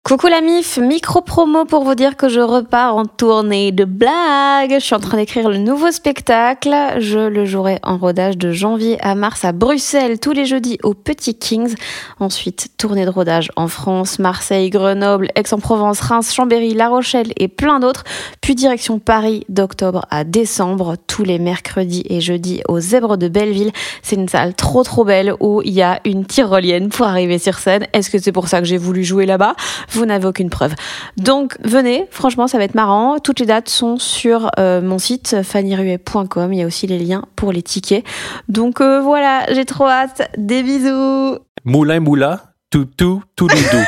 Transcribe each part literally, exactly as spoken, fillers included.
Coucou la mif, micro-promo pour vous dire que je repars en tournée de blagues. Je suis en train d'écrire le nouveau spectacle. Je le jouerai en rodage de janvier à mars à Bruxelles, tous les jeudis au Petit Kings. Ensuite, tournée de rodage en France, Marseille, Grenoble, Aix-en-Provence, Reims, Chambéry, La Rochelle et plein d'autres. Puis direction Paris d'octobre à décembre, tous les mercredis et jeudis au Zèbre de Belleville. C'est une salle trop trop belle où il y a une tyrolienne pour arriver sur scène. Est-ce que c'est pour ça que j'ai voulu jouer là-bas ? Vous n'avez aucune preuve. Donc venez, franchement ça va être marrant. Toutes les dates sont sur euh, mon site fanny ruet point com. Il y a aussi les liens pour les tickets. Donc euh, voilà, j'ai trop hâte. Des bisous. Moulin moula, tout tout tout doudou.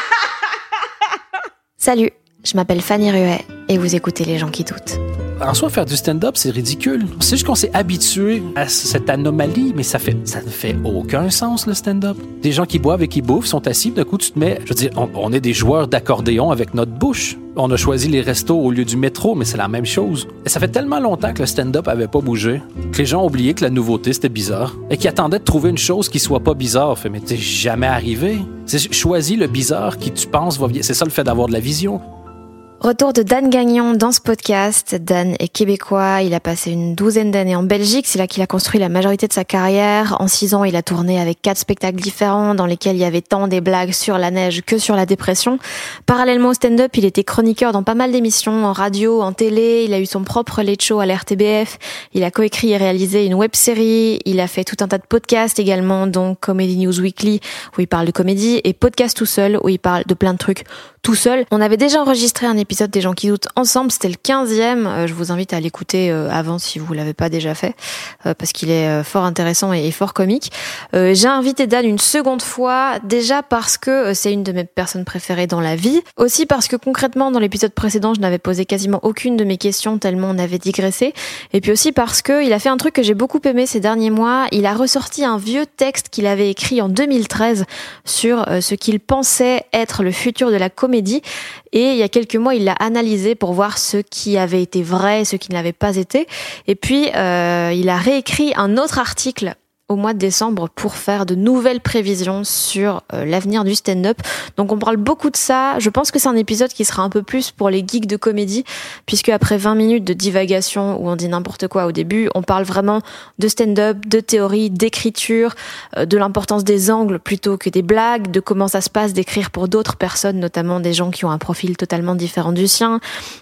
Salut, je m'appelle Fanny Ruet et vous écoutez Les gens qui doutent. En soi, faire du stand-up, c'est ridicule. C'est juste qu'on s'est habitué à cette anomalie, mais ça fait, ça ne fait aucun sens, le stand-up. Des gens qui boivent et qui bouffent sont assis, d'un coup, tu te mets... Je veux dire, on, on est des joueurs d'accordéon avec notre bouche. On a choisi les restos au lieu du métro, mais c'est la même chose. Et ça fait tellement longtemps que le stand-up avait pas bougé, que les gens ont oublié que la nouveauté, c'était bizarre, et qu'ils attendaient de trouver une chose qui soit pas bizarre. Fait, mais t'es jamais arrivé. C'est choisis le bizarre qui, tu penses, va... C'est ça le fait d'avoir de la vision. Retour de Dan Gagnon dans ce podcast. Dan est québécois, il a passé une douzaine d'années en Belgique, c'est là qu'il a construit la majorité de sa carrière. En six ans, il a tourné avec quatre spectacles différents dans lesquels il y avait tant des blagues sur la neige que sur la dépression. Parallèlement au stand-up, il était chroniqueur dans pas mal d'émissions, en radio, en télé, il a eu son propre late show à la R T B F, il a coécrit et réalisé une web-série, il a fait tout un tas de podcasts également, dont Comedy News Weekly, où il parle de comédie, et Podcast tout seul, où il parle de plein de trucs tout seul. On avait déjà enregistré un épisode des gens qui doutent ensemble, c'était le quinzième. Euh, je vous invite à l'écouter euh, avant si vous l'avez pas déjà fait, euh, parce qu'il est euh, fort intéressant et, et fort comique. Euh, j'ai invité Dan une seconde fois, déjà parce que euh, c'est une de mes personnes préférées dans la vie, aussi parce que concrètement dans l'épisode précédent je n'avais posé quasiment aucune de mes questions tellement on avait digressé, et puis aussi parce que il a fait un truc que j'ai beaucoup aimé ces derniers mois. Il a ressorti un vieux texte qu'il avait écrit en deux mille treize sur euh, ce qu'il pensait être le futur de la comédie. Et il y a quelques mois, il l'a analysé pour voir ce qui avait été vrai, ce qui ne l'avait pas été. Et puis, euh, il a réécrit un autre article au mois de décembre pour faire de nouvelles prévisions sur euh, l'avenir du stand-up. Donc on parle beaucoup de ça. Je pense que c'est un épisode qui sera un peu plus pour les geeks de comédie, puisque après vingt minutes de divagation où on dit n'importe quoi au début, on parle vraiment de stand-up, de théorie, d'écriture, euh, de l'importance des angles plutôt que des blagues, de comment ça se passe d'écrire pour d'autres personnes, notamment des gens qui ont un profil totalement différent du sien,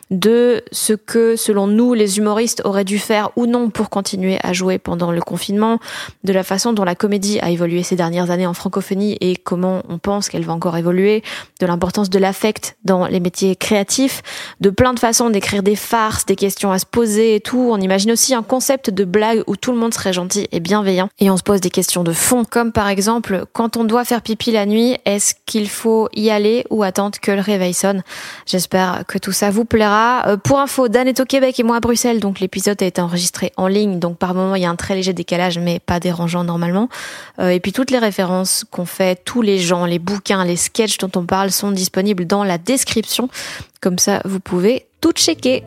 de ce que, selon nous, les humoristes auraient dû faire ou non pour continuer à jouer pendant le confinement, de la façon dont la comédie a évolué ces dernières années en francophonie et comment on pense qu'elle va encore évoluer, de l'importance de l'affect dans les métiers créatifs, de plein de façons d'écrire des farces, des questions à se poser et tout. On imagine aussi un concept de blague où tout le monde serait gentil et bienveillant, et on se pose des questions de fond, comme par exemple, quand on doit faire pipi la nuit, est-ce qu'il faut y aller ou attendre que le réveil sonne? J'espère que tout ça vous plaira. Euh, pour info, Dan est au Québec et moi à Bruxelles, donc l'épisode a été enregistré en ligne, donc par moment il y a un très léger décalage, mais pas dérangeant normalement. Euh, et puis toutes les références qu'on fait, tous les gens, les bouquins, les sketchs dont on parle sont disponibles dans la description. Comme ça, vous pouvez tout checker.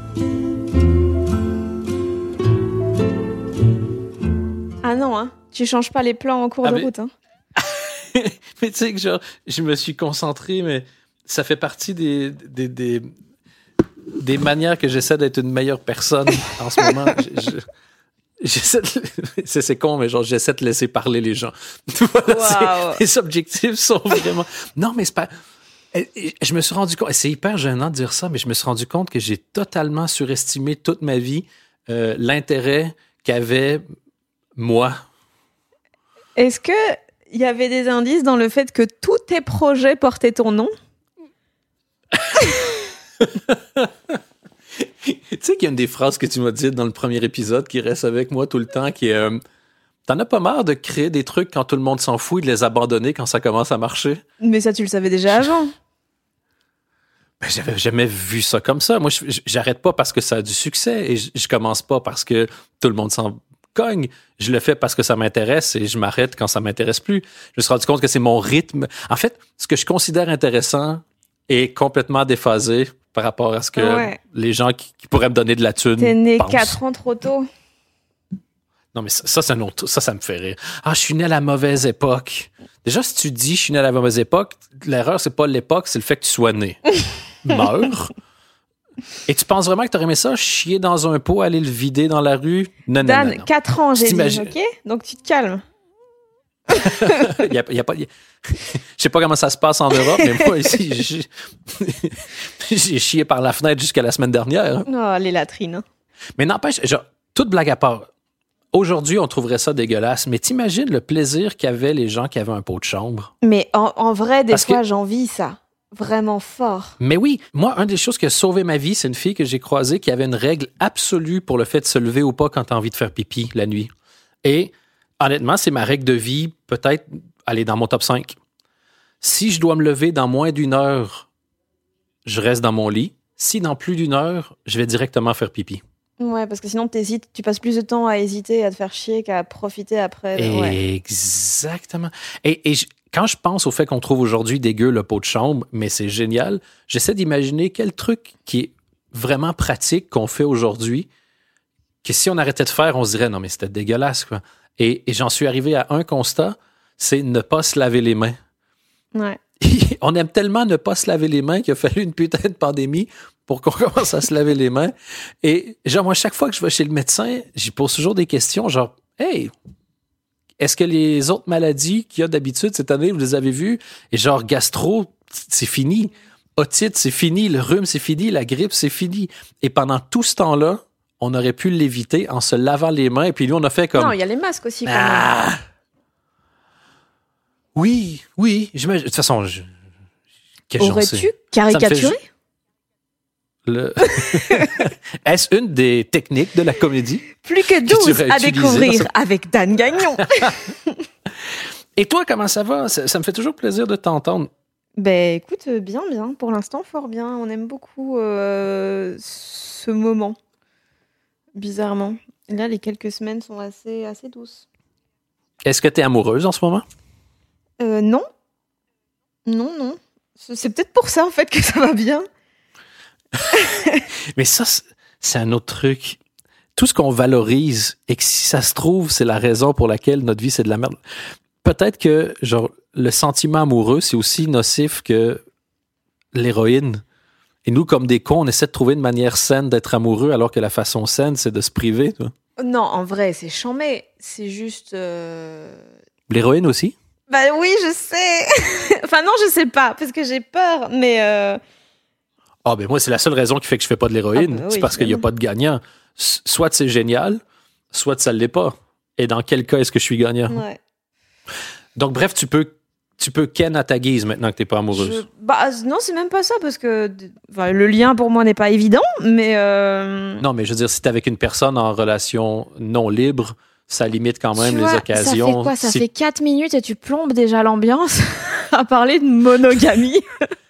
Ah non, hein, tu changes pas les plans en cours ah de mais... route, hein. Mais tu sais que genre, je me suis concentré, mais ça fait partie des des, des, des manières que j'essaie d'être une meilleure personne en ce moment. je, je... J'essaie de... c'est, c'est con, mais genre, j'essaie de laisser parler les gens. Voilà, wow. Les objectifs sont vraiment... Non, mais c'est pas... Je me suis rendu compte... C'est hyper gênant de dire ça, mais je me suis rendu compte que j'ai totalement surestimé toute ma vie euh, l'intérêt qu'avait moi. Est-ce qu'il y avait des indices dans le fait que tous tes projets portaient ton nom? Tu sais qu'il y a une des phrases que tu m'as dites dans le premier épisode qui reste avec moi tout le temps, qui est euh, t'en as pas marre de créer des trucs quand tout le monde s'en fout et de les abandonner quand ça commence à marcher? Mais ça, tu le savais déjà avant. Ben, j'avais jamais vu ça comme ça. Moi, je, j'arrête pas parce que ça a du succès et je, je commence pas parce que tout le monde s'en cogne. Je le fais parce que ça m'intéresse et je m'arrête quand ça m'intéresse plus. Je me suis rendu compte que c'est mon rythme. En fait, ce que je considère intéressant est complètement déphasé par rapport à ce que ouais. les gens qui, qui pourraient me donner de la thune T'es né pensent. quatre ans trop tôt. Non, mais ça, ça, c'est un autre, ça, ça me fait rire. Ah, je suis né à la mauvaise époque. Déjà, si tu dis je suis né à la mauvaise époque, l'erreur, c'est pas l'époque, c'est le fait que tu sois né. Meurs. Et tu penses vraiment que t'aurais aimé ça, chier dans un pot, aller le vider dans la rue? Non, Dan, non, non, non. quatre ans, j'ai dit, T'imagines- ok? Donc tu te calmes. Il y a, il y a pas, il y a- Je sais pas comment ça se passe en Europe, mais moi, ici, j'ai, j'ai chié par la fenêtre jusqu'à la semaine dernière. Oh, les latrines. hein. Mais n'empêche, genre, toute blague à part, aujourd'hui, on trouverait ça dégueulasse, mais t'imagines le plaisir qu'avaient les gens qui avaient un pot de chambre? Mais en, en vrai, des Parce fois, que- j'envie ça. Vraiment fort. Mais oui, moi, une des choses qui a sauvé ma vie, c'est une fille que j'ai croisée qui avait une règle absolue pour le fait de se lever ou pas quand t'as envie de faire pipi la nuit. Et honnêtement, c'est ma règle de vie, peut-être aller dans mon top cinq. Si je dois me lever dans moins d'une heure, je reste dans mon lit. Si dans plus d'une heure, je vais directement faire pipi. Ouais, parce que sinon, t'hésites. Tu passes plus de temps à hésiter, à te faire chier qu'à profiter après. de- Ouais. Exactement. Et, et je- quand je pense au fait qu'on trouve aujourd'hui dégueu le pot de chambre, mais c'est génial, j'essaie d'imaginer quel truc qui est vraiment pratique qu'on fait aujourd'hui, que si on arrêtait de faire, on se dirait non, mais c'était dégueulasse, quoi. Et, et j'en suis arrivé à un constat, c'est ne pas se laver les mains. Ouais. On aime tellement ne pas se laver les mains qu'il a fallu une putain de pandémie pour qu'on commence à se laver les mains. Et genre, moi, chaque fois que je vais chez le médecin, j'y pose toujours des questions, genre, hey, est-ce que les autres maladies qu'il y a d'habitude cette année, vous les avez vues? Et genre, gastro, c'est fini. Otite, c'est fini. Le rhume, c'est fini. La grippe, c'est fini. Et pendant tout ce temps-là, on aurait pu l'éviter en se lavant les mains. Et puis nous, on a fait comme... Non, il y a les masques aussi, quand même. Ah! Oui, oui. j'imagine- De toute façon, je... qu'est-ce que j'en sais? Aurais-tu caricaturé? Le... Est-ce une des techniques de la comédie? Plus que Que tu douze aurais à utilisé découvrir dans ce- avec Dan Gagnon. Et toi, comment ça va? Ça, ça me fait toujours plaisir de t'entendre. Ben écoute, euh, bien, bien. Pour l'instant, fort bien. On aime beaucoup euh, ce moment. Bizarrement. Là, les quelques semaines sont assez, assez douces. Est-ce que tu es amoureuse en ce moment? Euh, non. Non, non. C'est c'est peut-être pour ça, en fait, que ça va bien. Mais ça, c'est- c'est un autre truc. Tout ce qu'on valorise et que si ça se trouve, c'est la raison pour laquelle notre vie, c'est de la merde. Peut-être que genre le sentiment amoureux, c'est aussi nocif que l'héroïne. Et nous, comme des cons, on essaie de trouver une manière saine d'être amoureux, alors que la façon saine, c'est de se priver. Tu vois. Non, en vrai, c'est chambé. C'est juste... euh, L'héroïne aussi? Bah oui, je sais. Enfin non, je sais pas, parce que j'ai peur, mais... euh, Ah, ben moi, c'est la seule raison qui fait que je fais pas de l'héroïne. Ah, ben oui, c'est parce qu'il n'y a évidemment. pas de gagnant. S- Soit c'est génial, soit ça ne l'est pas. Et dans quel cas est-ce que je suis gagnant? Ouais. Donc, bref, tu peux, tu peux ken à ta guise maintenant que tu n'es pas amoureuse. Je- Bah non, c'est même pas ça, parce que enfin, le lien pour moi n'est pas évident, mais... euh, Non, mais je veux dire, si tu es avec une personne en relation non libre, ça limite quand même tu les vois, occasions. Ça fait quoi? Ça Si- fait quatre minutes et tu plombes déjà l'ambiance à parler de monogamie.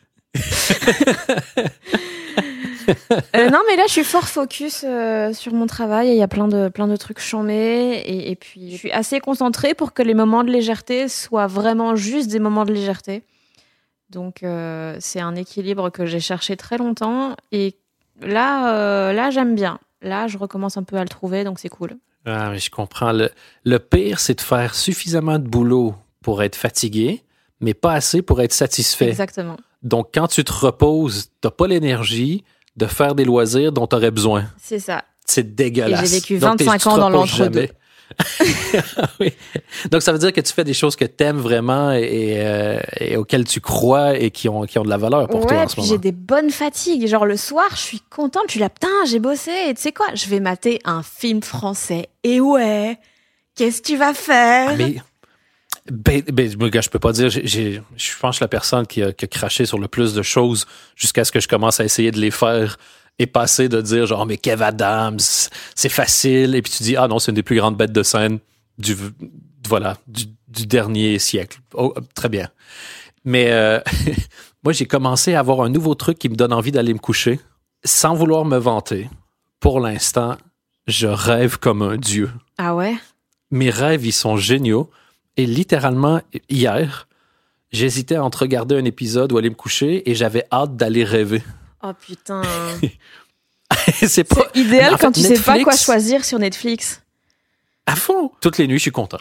Euh, non, mais là, je suis fort focus euh, sur mon travail et il y a plein de, plein de trucs chambés. Et, et puis, je suis assez concentrée pour que les moments de légèreté soient vraiment juste des moments de légèreté. Donc, euh, c'est un équilibre que j'ai cherché très longtemps. Et là, euh, là j'aime bien. Là, je recommence un peu à le trouver, donc c'est cool. Ah, mais je comprends. Le, le pire, c'est de faire suffisamment de boulot pour être fatigué, mais pas assez pour être satisfait. Exactement. Donc, quand tu te reposes, tu n'as pas l'énergie de faire des loisirs dont tu aurais besoin. C'est ça. C'est dégueulasse. Et j'ai vécu Donc, t'es- vingt-cinq tu te ans dans reposes l'entre-deux. jamais. Oui. Donc, ça veut dire que tu fais des choses que tu aimes vraiment et, et, euh, et auxquelles tu crois et qui ont, qui ont de la valeur pour toi Ouais, en ce puis moment. j'ai des bonnes fatigues. Genre le soir, je suis contente. Je suis là, putain, j'ai bossé. Et tu sais quoi? Je vais mater un film français. Et ouais, qu'est-ce que tu vas faire? Ah, mais ben, ben, moi, gars, je peux pas dire. j'ai- j'ai- Je pense que je suis la personne qui a, qui a craché sur le plus de choses jusqu'à ce que je commence à essayer de les faire et passer de dire genre, mais Kev Adams, c'est facile. Et puis tu dis, ah non, c'est une des plus grandes bêtes de scène du, voilà, du, du dernier siècle. Oh, très bien. Mais euh, moi, j'ai commencé à avoir un nouveau truc qui me donne envie d'aller me coucher sans vouloir me vanter. Pour l'instant, je rêve comme un dieu. Ah ouais? Mes rêves, ils sont géniaux. Et littéralement, hier, j'hésitais entre regarder un épisode ou aller me coucher et j'avais hâte d'aller rêver. Oh putain. c'est pas C'est idéal En fait, quand tu sais pas Netflix- quoi choisir sur Netflix. À fond. Toutes les nuits, je suis content.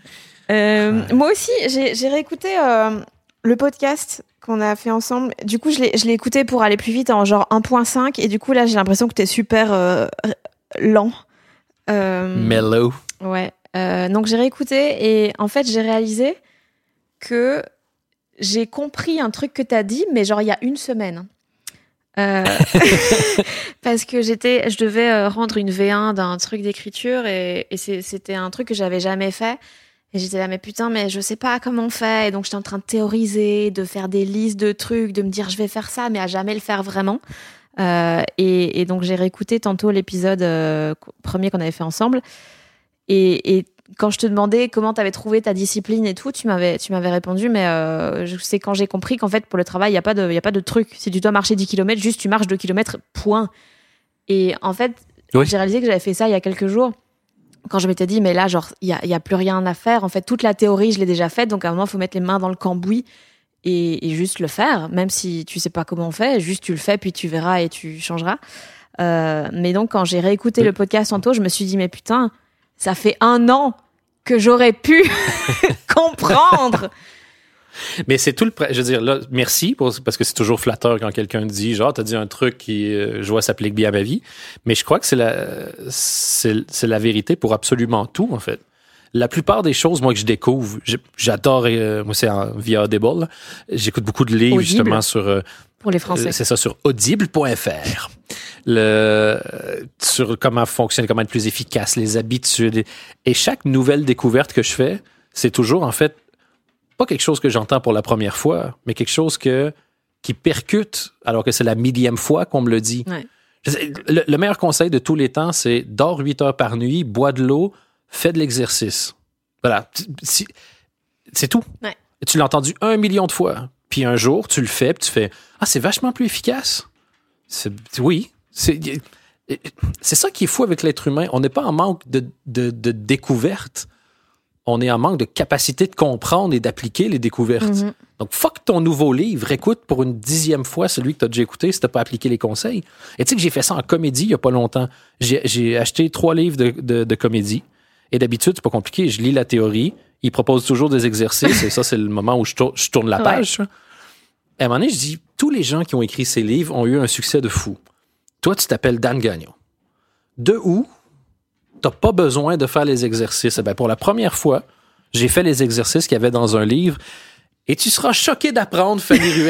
Euh, ouais. Moi aussi, j'ai, j'ai réécouté euh, le podcast qu'on a fait ensemble. Du coup, je l'ai, je l'ai écouté pour aller plus vite en genre un point cinq. Et du coup, là, j'ai l'impression que t'es super euh, lent. Euh, Mellow. Ouais. Euh, donc, j'ai réécouté et en fait, j'ai réalisé que j'ai compris un truc que t'as dit, mais genre il y a une semaine. Euh, parce que j'étais, je devais rendre une V un d'un truc d'écriture et, et c'est, c'était un truc que j'avais jamais fait. Et j'étais là, mais putain, mais je sais pas comment on fait. Et donc, j'étais en train de théoriser, de faire des listes de trucs, de me dire, je vais faire ça, mais à jamais le faire vraiment. Euh, et, et donc, j'ai réécouté tantôt l'épisode euh, premier qu'on avait fait ensemble. Et, et quand je te demandais comment tu avais trouvé ta discipline et tout, tu m'avais, tu m'avais répondu, mais euh, c'est quand j'ai compris qu'en fait, pour le travail, il n'y a pas de, il y a pas de truc. Si tu dois marcher dix kilomètres, juste tu marches deux kilomètres, point. Et en fait, oui. J'ai réalisé que j'avais fait ça il y a quelques jours. Quand je m'étais dit, mais là, genre, il y a, y a plus rien à faire. En fait, toute la théorie, je l'ai déjà faite. Donc, à un moment, il faut mettre les mains dans le cambouis et, et juste le faire. Même si tu sais pas comment on fait, juste tu le fais, puis tu verras et tu changeras. Euh, mais donc, quand j'ai réécouté oui. le podcast tantôt, je me suis dit, mais putain, ça fait un an que j'aurais pu comprendre. Mais c'est tout le... Je veux dire, là, merci, pour, parce que c'est toujours flatteur quand quelqu'un dit, genre, t'as dit un truc qui, euh, je vois, s'applique bien à ma vie. Mais je crois que c'est la, c'est, c'est la vérité pour absolument tout, en fait. La plupart des choses, moi, que je découvre, j'adore, euh, moi, c'est en, via Audible, là. J'écoute beaucoup de livres, Audible. justement, sur... Euh, pour les Français. Euh, c'est ça, sur audible point f r. Le, sur comment fonctionner, comment être plus efficace, les habitudes. Et chaque nouvelle découverte que je fais, c'est toujours, en fait, pas quelque chose que j'entends pour la première fois, mais quelque chose que, qui percute, alors que c'est la millième fois qu'on me le dit. Ouais. Le, le meilleur conseil de tous les temps, c'est dors huit heures par nuit, bois de l'eau, fais de l'exercice. Voilà. C'est, c'est tout. Ouais. Et tu l'as entendu un million de fois. Puis un jour, tu le fais, puis tu fais « Ah, c'est vachement plus efficace. » C'est, oui. C'est, c'est ça qui est fou avec l'être humain. On n'est pas en manque de, de, de découvertes. On est en manque de capacité de comprendre et d'appliquer les découvertes. Mm-hmm. Donc, fuck ton nouveau livre. Écoute pour une dixième fois celui que tu as déjà écouté si tu n'as pas appliqué les conseils. Et tu sais que j'ai fait ça en comédie il n'y a pas longtemps. J'ai, j'ai acheté trois livres de, de, de comédie. Et d'habitude, c'est pas compliqué. Je lis la théorie. Ils proposent toujours des exercices. Et ça, c'est le moment où je, tourne, je tourne la page. Ouais. Et à un moment donné, je dis, tous les gens qui ont écrit ces livres ont eu un succès de fou. Toi, tu t'appelles Dan Gagnon. De où tu n'as pas besoin de faire les exercices? Eh bien, pour la première fois, j'ai fait les exercices qu'il y avait dans un livre et tu seras choqué d'apprendre, Fanny Ruet.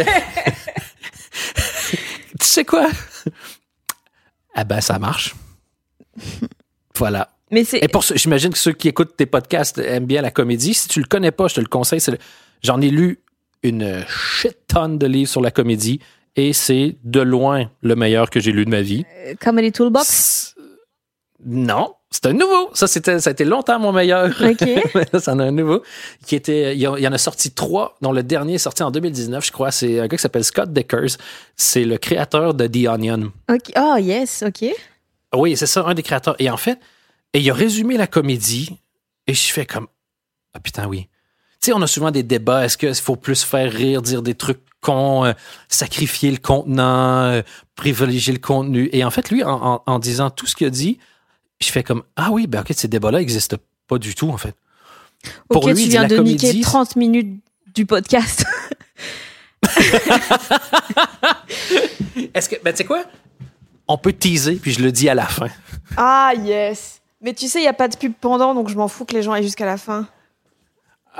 Tu sais quoi? Ah ben, ça marche. Voilà. Mais c'est... Et pour ce, j'imagine que ceux qui écoutent tes podcasts aiment bien la comédie. Si tu le connais pas, je te le conseille. C'est le, j'en ai lu une shit tonne de livres sur la comédie et c'est de loin le meilleur que j'ai lu de ma vie. Euh, Comedy Toolbox? C'est... Non, c'est un nouveau. Ça, c'était, ça a été longtemps mon meilleur. OK. Ça en a un nouveau. Qui était, il y en a sorti trois, dont le dernier est sorti en deux mille dix-neuf, je crois. C'est un gars qui s'appelle Scott Deckers. C'est le créateur de The Onion. OK. Oh, yes, OK. Oui, c'est ça, un des créateurs. Et en fait, et il a résumé la comédie et je fais comme, ah putain, oui. Tu sais, on a souvent des débats. Est-ce qu'il faut plus faire rire, dire des trucs cons, euh, sacrifier le contenant, euh, privilégier le contenu? Et en fait, lui, en, en, en disant tout ce qu'il a dit, je fais comme, ah oui, ben ok, ces débats-là n'existent pas du tout, en fait. Ok, Pour lui, tu viens de comédie, niquer trente minutes du podcast. Est-ce que, ben tu sais quoi? On peut teaser, puis je le dis à la fin. Ah, yes. Mais tu sais, il n'y a pas de pub pendant, donc je m'en fous que les gens aillent jusqu'à la fin. Euh...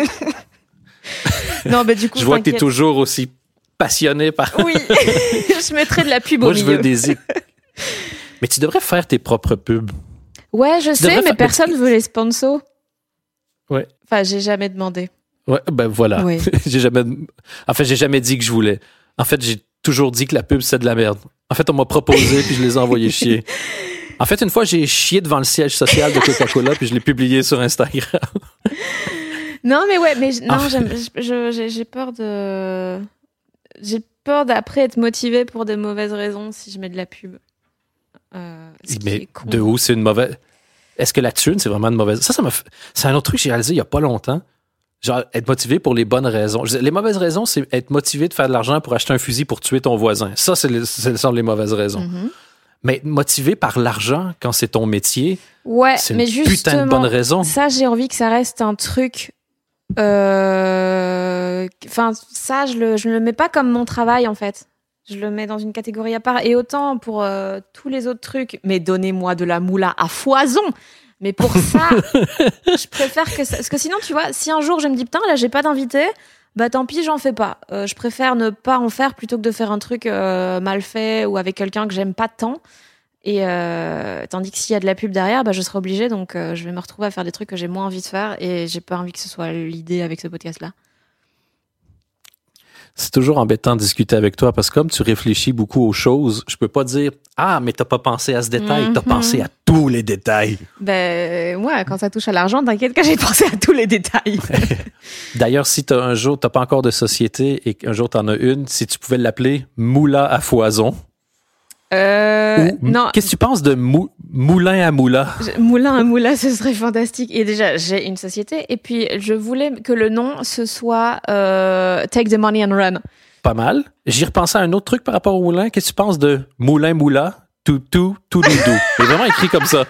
non, mais du coup, je vois t'inquiète. que tu es toujours aussi passionné par... Oui, je mettrai de la pub Moi, au milieu. Moi, je veux des... Mais tu devrais faire tes propres pubs. Ouais, je tu sais, mais faire... personne ne veut les sponsors. Ouais. Enfin, j'ai jamais demandé. Ouais, ben voilà. Oui. j'ai jamais... En fait, j'ai jamais dit que je voulais. En fait, j'ai toujours dit que la pub, c'est de la merde. En fait, on m'a proposé, puis je les ai envoyés chier. En fait, une fois, j'ai chié devant le siège social de Coca-Cola, puis je l'ai publié sur Instagram. Non, mais ouais, mais non, enfin... j'aime, je, j'ai, j'ai peur de... J'ai peur d'après être motivée pour des mauvaises raisons si je mets de la pub. Euh, mais de où c'est une mauvaise... Est-ce que la thune, c'est vraiment une mauvaise... Ça, ça m'a... C'est un autre truc que j'ai réalisé il y a pas longtemps. Genre, être motivé pour les bonnes raisons. Les mauvaises raisons, c'est être motivé de faire de l'argent pour acheter un fusil pour tuer ton voisin. Ça, c'est les, ce sont les mauvaises raisons. Mm-hmm. Mais être motivé par l'argent quand c'est ton métier, ouais, c'est mais une putain de bonne raison. Ça, j'ai envie que ça reste un truc... Euh... Enfin, ça, je le, je le mets pas comme mon travail, en fait. Je le mets dans une catégorie à part. Et autant pour euh, tous les autres trucs, mais donnez-moi de la moula à foison. Mais pour ça, je préfère que ça... Parce que sinon, tu vois, si un jour je me dis, putain, là, j'ai pas d'invité, bah tant pis, j'en fais pas. Euh, je préfère ne pas en faire plutôt que de faire un truc euh, mal fait ou avec quelqu'un que j'aime pas tant. Et euh, tandis que s'il y a de la pub derrière, bah, je serai obligée. Donc, euh, je vais me retrouver à faire des trucs que j'ai moins envie de faire. Et j'ai pas envie que ce soit l'idée avec ce podcast-là. C'est toujours embêtant de discuter avec toi parce que comme tu réfléchis beaucoup aux choses, je peux pas dire « Ah, mais t'as pas pensé à ce détail, mm-hmm. t'as pensé à tous les détails. » Ben, ouais, quand ça touche à l'argent, t'inquiète que j'ai pensé à tous les détails. D'ailleurs, si t'as un jour, t'as pas encore de société et qu'un jour t'en as une, si tu pouvais l'appeler Moula à foison. Euh, Ou, non. Qu'est-ce que tu penses de mou, moulin à moula? Moulin à moula, ce serait fantastique. Et déjà, j'ai une société. Et puis, je voulais que le nom, ce soit euh, Take the Money and Run. Pas mal. J'y repensais à un autre truc par rapport au moulin. Qu'est-ce que tu penses de moulin moula, tout, tout, tout, doudou? C'est vraiment écrit comme ça.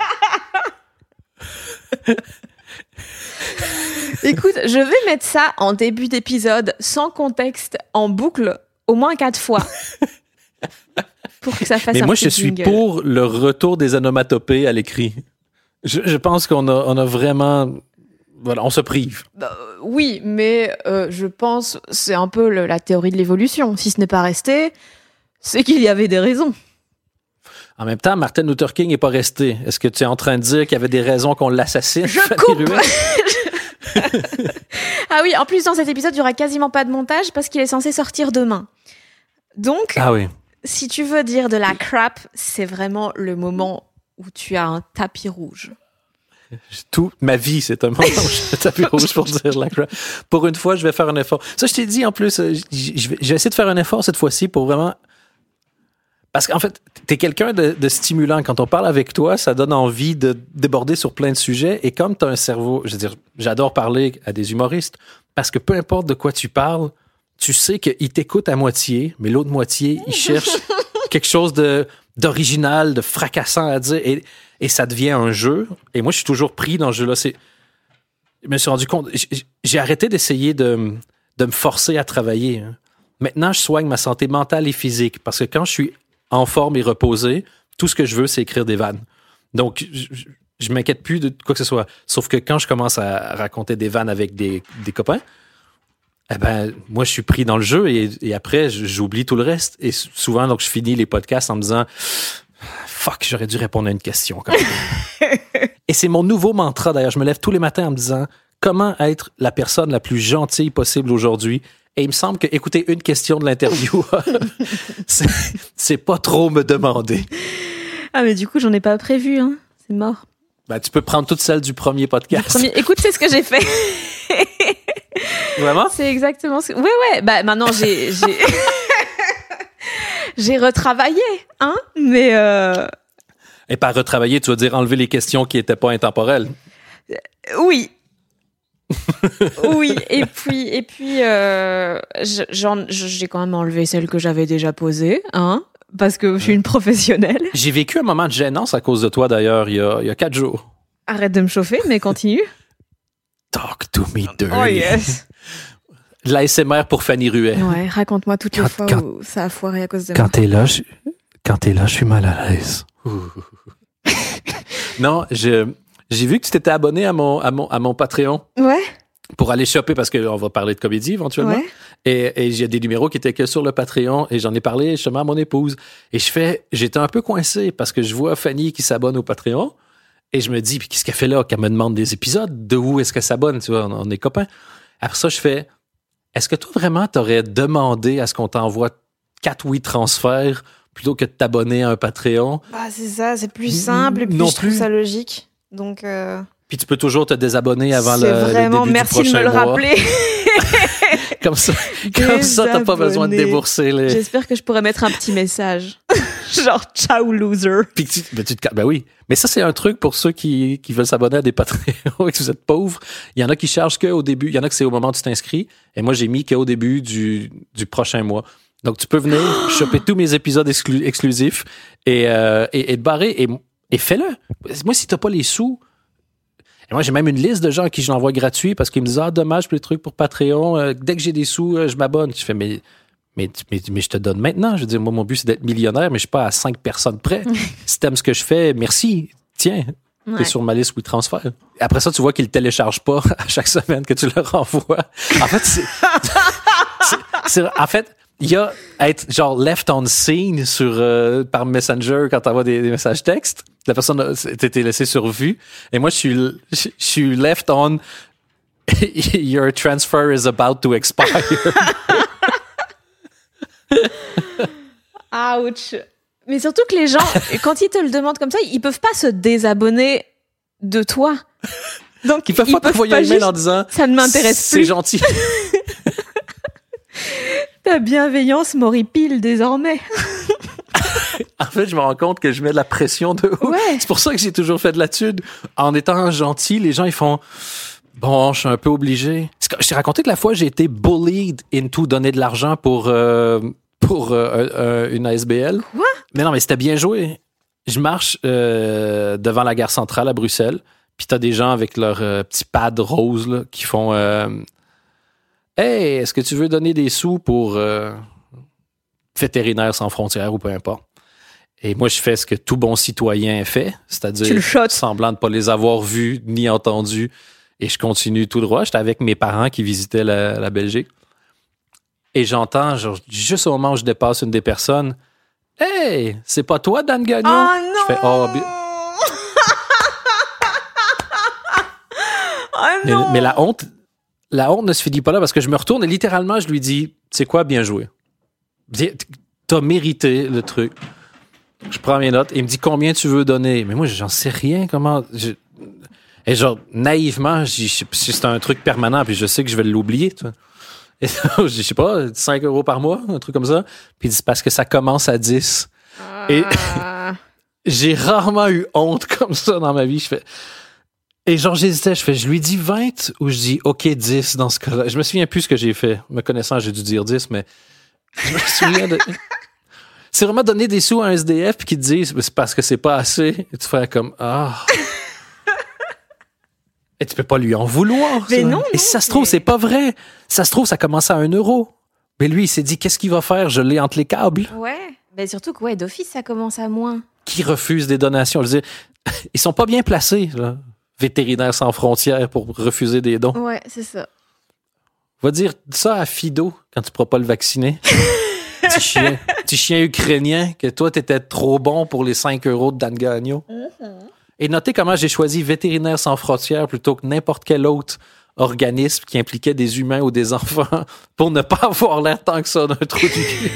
Écoute, je vais mettre ça en début d'épisode, sans contexte, en boucle, au moins quatre fois. Pour que ça fasse Mais un moi, petit je suis jingle. pour le retour des onomatopées à l'écrit. Je, je pense qu'on a, on a vraiment... Voilà, on se prive. Bah, oui, mais euh, je pense c'est un peu le, la théorie de l'évolution. Si ce n'est pas resté, c'est qu'il y avait des raisons. En même temps, Martin Luther King n'est pas resté. Est-ce que tu es en train de dire qu'il y avait des raisons qu'on l'assassine? Je coupe! Ah oui, en plus, dans cet épisode, il n'y aura quasiment pas de montage parce qu'il est censé sortir demain. Donc... Ah oui. Si tu veux dire de la crap, c'est vraiment le moment où tu as un tapis rouge. Toute ma vie, c'est un moment où j'ai un tapis rouge pour dire la crap. Pour une fois, je vais faire un effort. Ça, je t'ai dit en plus, je, je, vais, je vais essayer de faire un effort cette fois-ci pour vraiment... Parce qu'en fait, t'es quelqu'un de, de stimulant. Quand on parle avec toi, ça donne envie de déborder sur plein de sujets. Et comme t'as un cerveau... Je veux dire, j'adore parler à des humoristes parce que peu importe de quoi tu parles, tu sais qu'il t'écoute à moitié, mais l'autre moitié, il cherche quelque chose de, d'original, de fracassant à dire, et, et ça devient un jeu. Et moi, je suis toujours pris dans ce jeu-là. C'est, je me suis rendu compte, j'ai, j'ai arrêté d'essayer de, de me forcer à travailler. Maintenant, je soigne ma santé mentale et physique, parce que quand je suis en forme et reposé, tout ce que je veux, c'est écrire des vannes. Donc, je, je, je m'inquiète plus de quoi que ce soit. Sauf que quand je commence à raconter des vannes avec des, des copains, eh ben, moi, je suis pris dans le jeu et, et après, j'oublie tout le reste. Et souvent, donc, je finis les podcasts en me disant « Fuck, j'aurais dû répondre à une question. » quand même. Et c'est mon nouveau mantra, d'ailleurs. Je me lève tous les matins en me disant « Comment être la personne la plus gentille possible aujourd'hui? » Et il me semble que écouter une question de l'interview, c'est, c'est pas trop me demander. Ah, mais du coup, j'en ai pas prévu, hein. C'est mort. Ben, tu peux prendre toute celle du premier podcast. Du premier... Écoute, c'est ce que j'ai fait. Vraiment? C'est exactement ce que... Ouais, ouais. Bah, maintenant, j'ai... J'ai, j'ai retravaillé, hein, mais... Euh... Et par retravailler, tu veux dire enlever les questions qui étaient pas intemporelles? Euh, oui. Oui, et puis, et puis euh, j'en, j'ai quand même enlevé celles que j'avais déjà posées, hein, parce que je suis une professionnelle. J'ai vécu un moment de gênance à cause de toi, d'ailleurs, il y a, il y a quatre jours. Arrête de me chauffer, mais continue. Talk to me dirty. Oh yes. L'A S M R pour Fanny Ruet. Ouais, raconte-moi toutes les quand, fois quand, où ça a foiré à cause de quand moi. T'es là, je, quand t'es là, je suis mal à l'aise. Non, je, j'ai vu que tu t'étais abonné à mon, à mon, à mon Patreon. Ouais. Pour aller shopper, parce qu'on va parler de comédie éventuellement. Ouais. Et, et j'ai des numéros qui étaient que sur le Patreon et j'en ai parlé justement à mon épouse. Et je fais, j'étais un peu coincé parce que je vois Fanny qui s'abonne au Patreon et je me dis, puis qu'est-ce qu'elle fait là? Qu'elle me demande des épisodes? De où est-ce qu'elle s'abonne? Tu vois, on, on est copains. Après ça, je fais, est-ce que toi vraiment t'aurais demandé à ce qu'on t'envoie quatre oui transferts plutôt que de t'abonner à un Patreon? Bah, c'est ça, c'est plus simple et puis non je trouve plus. ça logique. Donc, euh... Puis tu peux toujours te désabonner avant c'est le, vraiment, le début merci du prochain de me le mois. rappeler. Comme ça, comme ça, t'as pas besoin de débourser les... J'espère que je pourrais mettre un petit message. Genre, ciao, loser. Puis tu, ben, tu te, ben oui. Mais ça, c'est un truc pour ceux qui, qui veulent s'abonner à des Patreons et que vous êtes pauvres. Il y en a qui chargent qu'au début. Il y en a que c'est au moment où tu t'inscris. Et moi, j'ai mis qu'au début du, du prochain mois. Donc, tu peux venir choper tous mes épisodes exclu- exclusifs et, euh, et, et te barrer et, et fais-le. Moi, si t'as pas les sous... Et moi, j'ai même une liste de gens à qui je l'envoie gratuit parce qu'ils me disent « Ah, dommage pour les trucs pour Patreon. Euh, dès que j'ai des sous, euh, je m'abonne. » Je fais « mais, mais, mais, mais je te donne maintenant. » Je veux dire, moi, mon but, c'est d'être millionnaire, mais je suis pas à cinq personnes près. Si t'aimes ce que je fais, merci. Tiens, t'es ouais. sur ma liste WeTransfer. Après ça, tu vois qu'ils le téléchargent pas à chaque semaine que tu leur envoies. En fait, c'est... c'est, c'est en fait... Il y a être genre left on scene sur, euh, par Messenger quand t'envoies des, des messages textes. La personne a été laissée sur vue. Et moi, je suis, je, je suis left on your transfer is about to expire. Ouch. Mais surtout que les gens, quand ils te le demandent comme ça, ils peuvent pas se désabonner de toi. Donc, ils peuvent pas t'envoyer un email en disant ça ne m'intéresse plus. C'est gentil. Ta bienveillance m'horripile désormais. En fait, je me rends compte que je mets de la pression de haut. Ouais. C'est pour ça que j'ai toujours fait de l'étude. En étant gentil, les gens, ils font bon, je suis un peu obligé. Je t'ai raconté que la fois, j'ai été bullied into donner de l'argent pour, euh, pour euh, euh, une A S B L. Quoi? Mais non, mais c'était bien joué. Je marche euh, devant la gare centrale à Bruxelles, puis t'as des gens avec leurs euh, petits pads roses là, qui font... Euh, Hey, est-ce que tu veux donner des sous pour euh, Vétérinaires sans frontières ou peu importe? Et moi, je fais ce que tout bon citoyen fait, c'est-à-dire semblant de ne pas les avoir vus ni entendus, et je continue tout droit. J'étais avec mes parents qui visitaient la, la Belgique. Et j'entends, genre, juste au moment où je dépasse une des personnes, « Hey, c'est pas toi, Dan Gagnon? » Oh non! Je fais « Oh, bi- oh mais, non! mais la honte... La honte ne se finit pas là parce que je me retourne et littéralement, je lui dis, c'est quoi, bien joué. T'as mérité le truc. Je prends mes notes et il me dit combien tu veux donner. Mais moi, j'en sais rien. Comment. Je... Et genre, naïvement, je dis, c'est un truc permanent puis je sais que je vais l'oublier. Tu vois. Et je dis, je sais pas, cinq euros par mois, un truc comme ça. Puis il dit, c'est parce que ça commence à dix. Ah. Et j'ai rarement eu honte comme ça dans ma vie. Je fais. Et genre, j'hésitais, je fais, je lui dis vingt ou je dis OK, dix dans ce cas-là. Je me souviens plus ce que j'ai fait. Me connaissant, j'ai dû dire dix, mais je me souviens de... C'est vraiment donner des sous à un S D F puis qu'ils te disent, c'est parce que c'est pas assez. Et tu fais comme, ah. Et tu peux pas lui en vouloir. Mais ça. non, Et non, si ça se trouve, c'est pas vrai. Ça se trouve, ça commence à un euro. Mais lui, il s'est dit, qu'est-ce qu'il va faire? Je l'ai entre les câbles. Ouais. Mais surtout que, ouais, d'office, ça commence à moins. Qui refuse des donations? Je veux dire, ils sont pas bien placés, là. Vétérinaires sans frontières pour refuser des dons. Ouais, c'est ça. Va dire ça à Fido quand tu ne pourras pas le vacciner. Petit chien, petit chien ukrainien, que toi, tu étais trop bon pour les cinq euros de Dan Gagnon. Mm-hmm. Et notez comment j'ai choisi Vétérinaires sans frontières plutôt que n'importe quel autre organisme qui impliquait des humains ou des enfants pour ne pas avoir l'air tant que ça d'un trou du cul.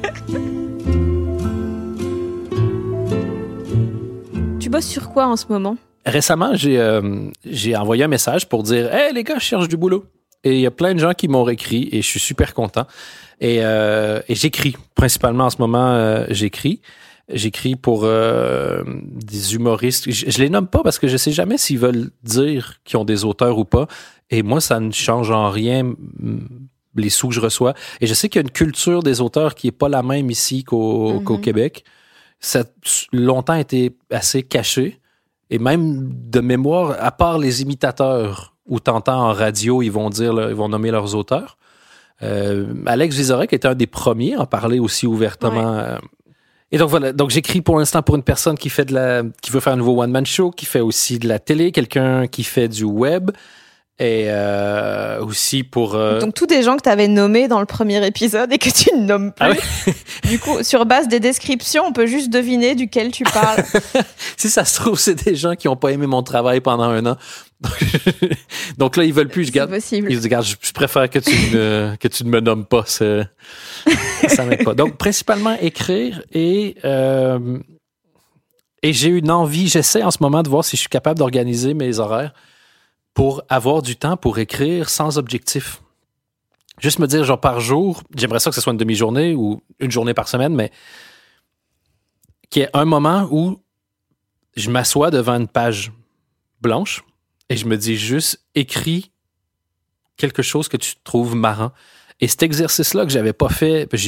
Tu bosses sur quoi en ce moment? Récemment, j'ai, euh, j'ai envoyé un message pour dire « Hey les gars, je cherche du boulot ». Et il y a plein de gens qui m'ont réécrit et je suis super content. Et, euh, et j'écris, principalement en ce moment, euh, j'écris. J'écris pour euh, des humoristes. Je, je les nomme pas parce que je sais jamais s'ils veulent dire qu'ils ont des auteurs ou pas. Et moi, ça ne change en rien les sous que je reçois. Et je sais qu'il y a une culture des auteurs qui est pas la même ici qu'au, mm-hmm. qu'au Québec. Ça a longtemps été assez caché. Et même de mémoire, à part les imitateurs, où t'entends en radio, ils vont dire, là, ils vont nommer leurs auteurs. Euh, Alex Vizorek était un des premiers à en parler aussi ouvertement. Ouais. Et donc voilà, donc j'écris pour l'instant pour une personne qui fait de la, qui veut faire un nouveau one-man show, qui fait aussi de la télé, quelqu'un qui fait du web. Et euh, aussi pour... Euh... Donc, tous des gens que tu avais nommés dans le premier épisode et que tu ne nommes plus. Ah oui? Du coup, sur base des descriptions, on peut juste deviner duquel tu parles. Si ça se trouve, c'est des gens qui n'ont pas aimé mon travail pendant un an. Donc là, ils veulent plus. Je garde, c'est possible. Ils disent, regarde, je, je préfère que tu, ne, que tu ne me nommes pas. C'est, ça m'aide pas. Donc, principalement, écrire et... Euh, et j'ai une envie, j'essaie en ce moment de voir si je suis capable d'organiser mes horaires pour avoir du temps pour écrire sans objectif. Juste me dire, genre, par jour, j'aimerais ça que ce soit une demi-journée ou une journée par semaine, mais qu'il y ait un moment où je m'assois devant une page blanche et je me dis juste, écris quelque chose que tu trouves marrant. Et cet exercice-là que j'avais pas fait, j'ai eu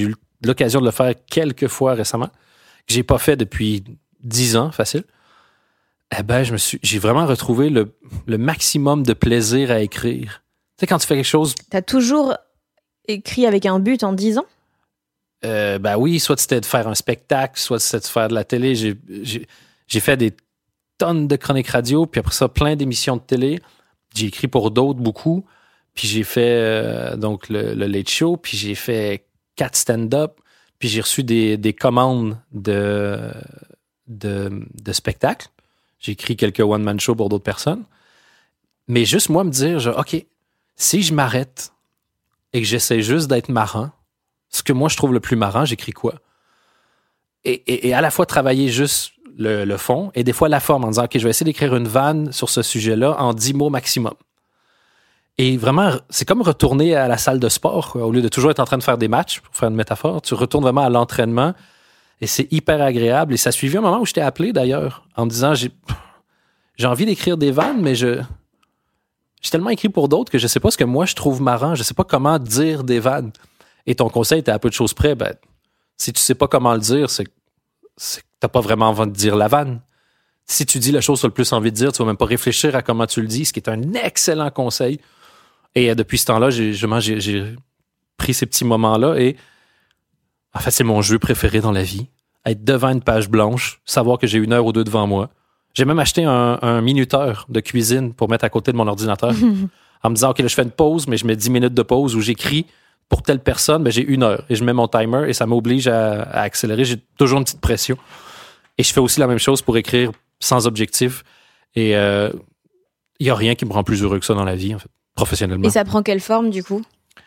l'occasion de le faire quelques fois récemment, que j'ai pas fait depuis dix ans, facile. Eh ben, je me suis, j'ai vraiment retrouvé le, le maximum de plaisir à écrire. Tu sais, quand tu fais quelque chose... T'as toujours écrit avec un but en dix ans? Euh, ben oui, soit c'était de faire un spectacle, soit c'était de faire de la télé. J'ai, j'ai, j'ai fait des tonnes de chroniques radio, puis après ça, plein d'émissions de télé. J'ai écrit pour d'autres beaucoup. Puis j'ai fait euh, donc le, le Late Show, puis j'ai fait quatre stand-up, puis j'ai reçu des, des commandes de, de, de spectacles. J'ai écrit quelques one-man shows pour d'autres personnes. Mais juste moi me dire, genre, OK, si je m'arrête et que j'essaie juste d'être marrant, ce que moi je trouve le plus marrant, j'écris quoi? Et, et, et à la fois travailler juste le, le fond et des fois la forme en disant, OK, je vais essayer d'écrire une vanne sur ce sujet-là en dix mots maximum. Et vraiment, c'est comme retourner à la salle de sport, quoi. Au lieu de toujours être en train de faire des matchs, pour faire une métaphore, tu retournes vraiment à l'entraînement et c'est hyper agréable. Et ça a suivi un moment où je t'ai appelé d'ailleurs en me disant, j'ai, j'ai envie d'écrire des vannes, mais je, j'ai tellement écrit pour d'autres que je sais pas ce que moi je trouve marrant, je sais pas comment dire des vannes. Et ton conseil était à peu de choses près, ben, si tu sais pas comment le dire, c'est, c'est que t'as pas vraiment envie de dire la vanne. Si tu dis la chose que tu as le plus envie de dire, tu vas même pas réfléchir à comment tu le dis, ce qui est un excellent conseil. Et euh, depuis ce temps-là, j'ai, j'ai, j'ai, j'ai pris ces petits moments-là et en fait, c'est mon jeu préféré dans la vie. Être devant une page blanche, savoir que j'ai une heure ou deux devant moi. J'ai même acheté un, un minuteur de cuisine pour mettre à côté de mon ordinateur en me disant, OK, là, je fais une pause, mais je mets dix minutes de pause où j'écris pour telle personne, ben, j'ai une heure et je mets mon timer et ça m'oblige à, à accélérer. J'ai toujours une petite pression. Et je fais aussi la même chose pour écrire sans objectif. Et il euh, n'y a rien qui me rend plus heureux que ça dans la vie, en fait, professionnellement. Et ça prend quelle forme, du coup?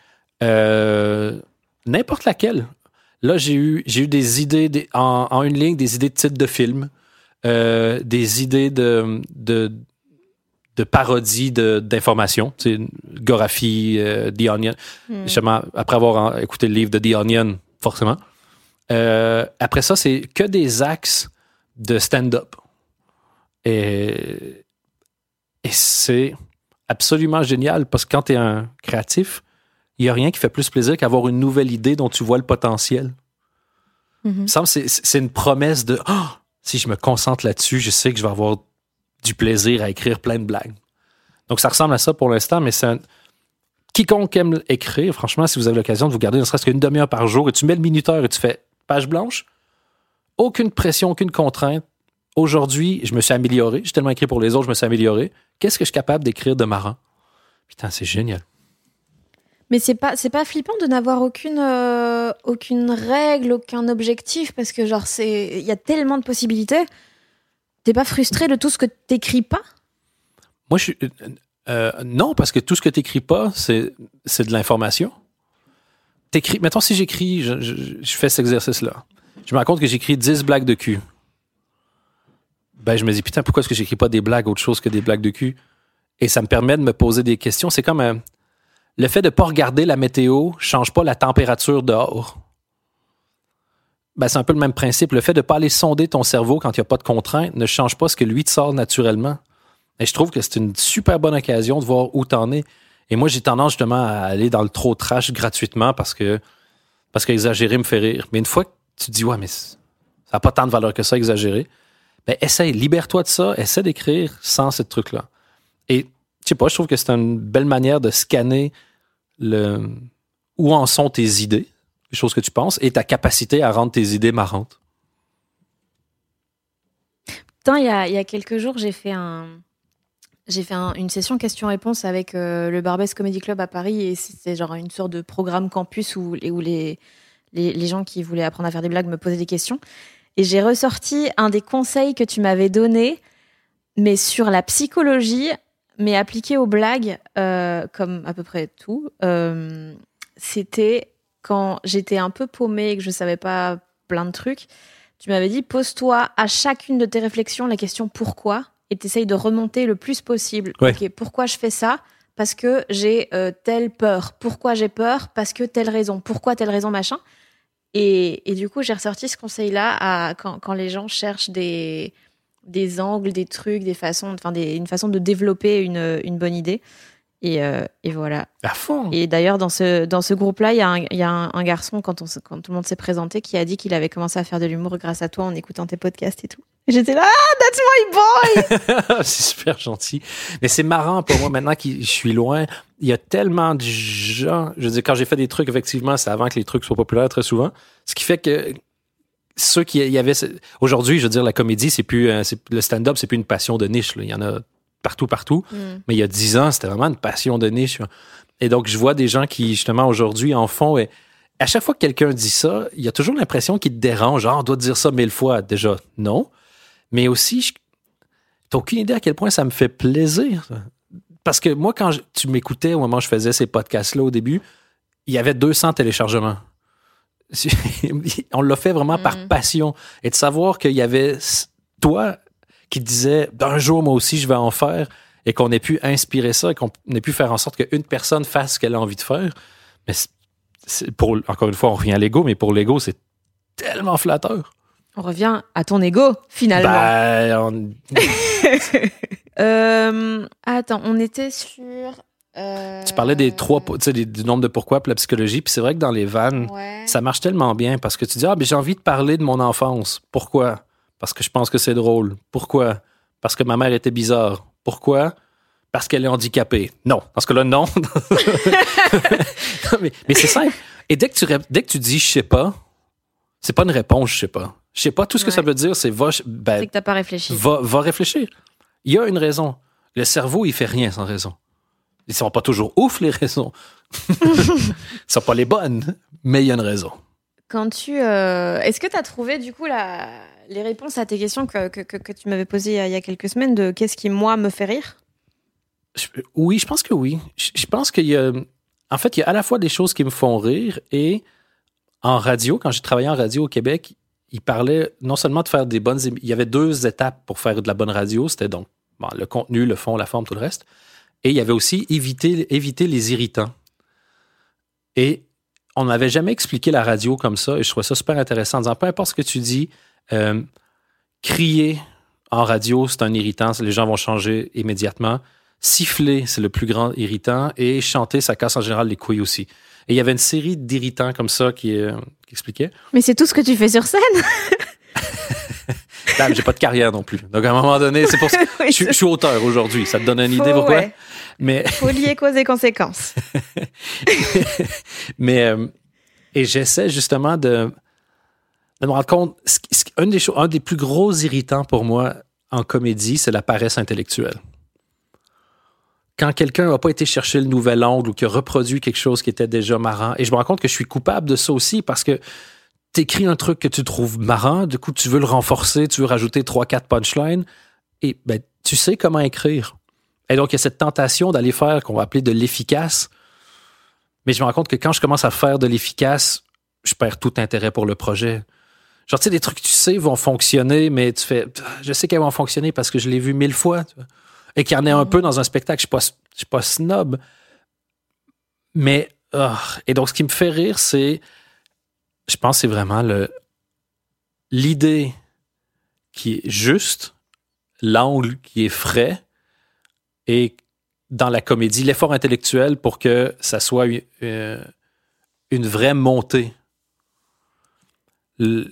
Euh, n'importe laquelle. Là, j'ai eu, j'ai eu des idées, des, en, en une ligne, des idées de titres de films, euh, des idées de, de, de parodies de, d'informations. Tu sais, Gorafi, euh, The Onion. Mm. Justement, après avoir écouté le livre de The Onion, forcément. Euh, après ça, c'est que des axes de stand-up. Et, et c'est absolument génial parce que quand tu es un créatif, il n'y a rien qui fait plus plaisir qu'avoir une nouvelle idée dont tu vois le potentiel. Mm-hmm. Il me semble que c'est, c'est une promesse de oh, si je me concentre là-dessus, je sais que je vais avoir du plaisir à écrire plein de blagues. Donc ça ressemble à ça pour l'instant, mais c'est un... quiconque aime écrire, franchement, si vous avez l'occasion de vous garder ne serait-ce qu'une demi-heure par jour et tu mets le minuteur et tu fais page blanche, aucune pression, aucune contrainte. Aujourd'hui, je me suis amélioré. J'ai tellement écrit pour les autres, je me suis amélioré. Qu'est-ce que je suis capable d'écrire de marrant? Putain, c'est génial. Mais c'est pas, c'est pas flippant de n'avoir aucune, euh, aucune règle, aucun objectif, parce que genre, c'est, il y a tellement de possibilités. T'es pas frustré de tout ce que t'écris pas? Moi, je suis... Euh, non, parce que tout ce que t'écris pas, c'est, c'est de l'information. T'écris... Mettons, si j'écris, je, je, je fais cet exercice-là. Je me rends compte que j'écris dix blagues de cul. Ben, je me dis, putain, pourquoi est-ce que j'écris pas des blagues autre chose que des blagues de cul? Et ça me permet de me poser des questions. C'est comme... Euh, le fait de ne pas regarder la météo ne change pas la température dehors. Ben, c'est un peu le même principe. Le fait de ne pas aller sonder ton cerveau quand il n'y a pas de contraintes ne change pas ce que lui te sort naturellement. Et je trouve que c'est une super bonne occasion de voir où t'en es. Et moi, j'ai tendance justement à aller dans le trop trash gratuitement parce que parce qu'exagérer me fait rire. Mais une fois que tu te dis, ouais, mais ça n'a pas tant de valeur que ça, exagérer, ben essaye, libère-toi de ça, essaie d'écrire sans ce truc-là. Et je sais pas, je trouve que c'est une belle manière de scanner le où en sont tes idées, les choses que tu penses, et ta capacité à rendre tes idées marrantes. Putain, il y a, il y a quelques jours, j'ai fait un... J'ai fait un, une session questions-réponses avec euh, le Barbès Comedy Club à Paris et c'était genre une sorte de programme campus où, où les, les, les gens qui voulaient apprendre à faire des blagues me posaient des questions. Et j'ai ressorti un des conseils que tu m'avais donné, mais sur la psychologie, mais appliqué aux blagues, euh, comme à peu près tout. Euh, c'était quand j'étais un peu paumée et que je savais pas plein de trucs. Tu m'avais dit, pose-toi à chacune de tes réflexions la question « Pourquoi ?» et t'essayes de remonter le plus possible. Ouais. Ok, pourquoi je fais ça? Parce que j'ai euh, telle peur. Pourquoi j'ai peur? Parce que telle raison. Pourquoi telle raison, machin. Et, et du coup, j'ai ressorti ce conseil-là à, quand, quand les gens cherchent des, des angles, des trucs, des façons, enfin des, une façon de développer une, une bonne idée. Et, euh, et voilà. À fond. Et d'ailleurs, dans ce, dans ce groupe-là, il y a, un, y a un, un garçon, quand, on, quand tout le monde s'est présenté, qui a dit qu'il avait commencé à faire de l'humour grâce à toi en écoutant tes podcasts et tout. Et j'étais là, ah, that's my boy! C'est super gentil. Mais c'est marrant pour moi, maintenant que je suis loin, il y a tellement de gens. Je veux dire, quand j'ai fait des trucs, effectivement, c'est avant que les trucs soient populaires très souvent. Ce qui fait que ceux qui y avaient. Aujourd'hui, je veux dire, la comédie, c'est plus. C'est, le stand-up, c'est plus une passion de niche. Là. Il y en a partout, partout. Mm. Mais il y a dix ans, c'était vraiment une passion de niche. Et donc, je vois des gens qui, justement, aujourd'hui, en font. Et à chaque fois que quelqu'un dit ça, il y a toujours l'impression qu'il te dérange. Genre, on doit dire ça mille fois. Déjà, non. Mais aussi, je... t'as aucune idée à quel point ça me fait plaisir. Parce que moi, quand je... tu m'écoutais au moment où je faisais ces podcasts-là au début, il y avait deux cents téléchargements. On l'a fait vraiment mm. par passion. Et de savoir qu'il y avait toi qui disais « d'un jour, moi aussi, je vais en faire » et qu'on ait pu inspirer ça et qu'on ait pu faire en sorte qu'une personne fasse ce qu'elle a envie de faire. Mais c'est, c'est pour, encore une fois, on revient à l'ego, mais pour l'ego, c'est tellement flatteur. On revient à ton ego, finalement. Ben, on... euh, attends, on était sur... Euh... Tu parlais des trois, tu sais, du nombre de pourquoi pour la psychologie, puis c'est vrai que dans les vannes, ouais. ça marche tellement bien parce que tu dis « Ah, ben j'ai envie de parler de mon enfance. Pourquoi? Parce que je pense que c'est drôle. Pourquoi? Parce que ma mère était bizarre. Pourquoi? Parce qu'elle est handicapée. Non. Parce que là, non. mais, mais c'est simple. Et dès que tu, dès que tu dis « je sais pas », c'est pas une réponse « je sais pas ». Je sais pas, tout ce que ouais. ça veut dire, c'est va. Ben, c'est que t'as pas réfléchi. Va, va réfléchir. Il y a une raison. Le cerveau, il fait rien sans raison. Ils sont pas toujours ouf, les raisons. Ils sont pas les bonnes, mais il y a une raison. Quand tu, euh, est-ce que tu as trouvé du coup la, les réponses à tes questions que, que, que, que tu m'avais posées il y, a, il y a quelques semaines de qu'est-ce qui, moi, me fait rire? Je, oui, je pense que oui. Je, je pense qu'il y a... En fait, il y a à la fois des choses qui me font rire et en radio, quand j'ai travaillé en radio au Québec, il parlait non seulement de faire des bonnes... Il y avait deux étapes pour faire de la bonne radio. C'était donc bon, le contenu, le fond, la forme, tout le reste. Et il y avait aussi éviter, éviter les irritants. Et on n'avait jamais expliqué la radio comme ça. Et je trouvais ça super intéressant en disant, peu importe ce que tu dis, euh, crier en radio, c'est un irritant. Les gens vont changer immédiatement. Siffler, c'est le plus grand irritant. Et chanter, ça casse en général les couilles aussi. Et il y avait une série d'irritants comme ça qui, euh, qui expliquaient. Mais c'est tout ce que tu fais sur scène. Là, j'ai pas de carrière non plus. Donc, à un moment donné, c'est pour ça que oui, je, je suis auteur aujourd'hui. Ça te donne une Faut, idée pourquoi? Ouais. Mais... Faut lier cause et conséquences. Mais, euh, et j'essaie justement de, de me rendre compte, ce, ce, un, des choses, un des plus gros irritants pour moi en comédie, c'est la paresse intellectuelle. Quand quelqu'un n'a pas été chercher le nouvel angle ou qui a reproduit quelque chose qui était déjà marrant, et je me rends compte que je suis coupable de ça aussi parce que t'écris un truc que tu trouves marrant, du coup, tu veux le renforcer, tu veux rajouter trois quatre punchlines, et ben, tu sais comment écrire. Et donc, il y a cette tentation d'aller faire qu'on va appeler de l'efficace. Mais je me rends compte que quand je commence à faire de l'efficace, je perds tout intérêt pour le projet. Genre, tu sais, des trucs que tu sais vont fonctionner, mais tu fais, je sais qu'elles vont fonctionner parce que je l'ai vu mille fois. Tu vois. Et qu'il y en ait un peu dans un spectacle, je ne suis, suis pas snob. Mais, oh, et donc, ce qui me fait rire, c'est, je pense que c'est vraiment le, l'idée qui est juste, l'angle qui est frais, et dans la comédie, l'effort intellectuel pour que ça soit une, euh, une vraie montée. Le,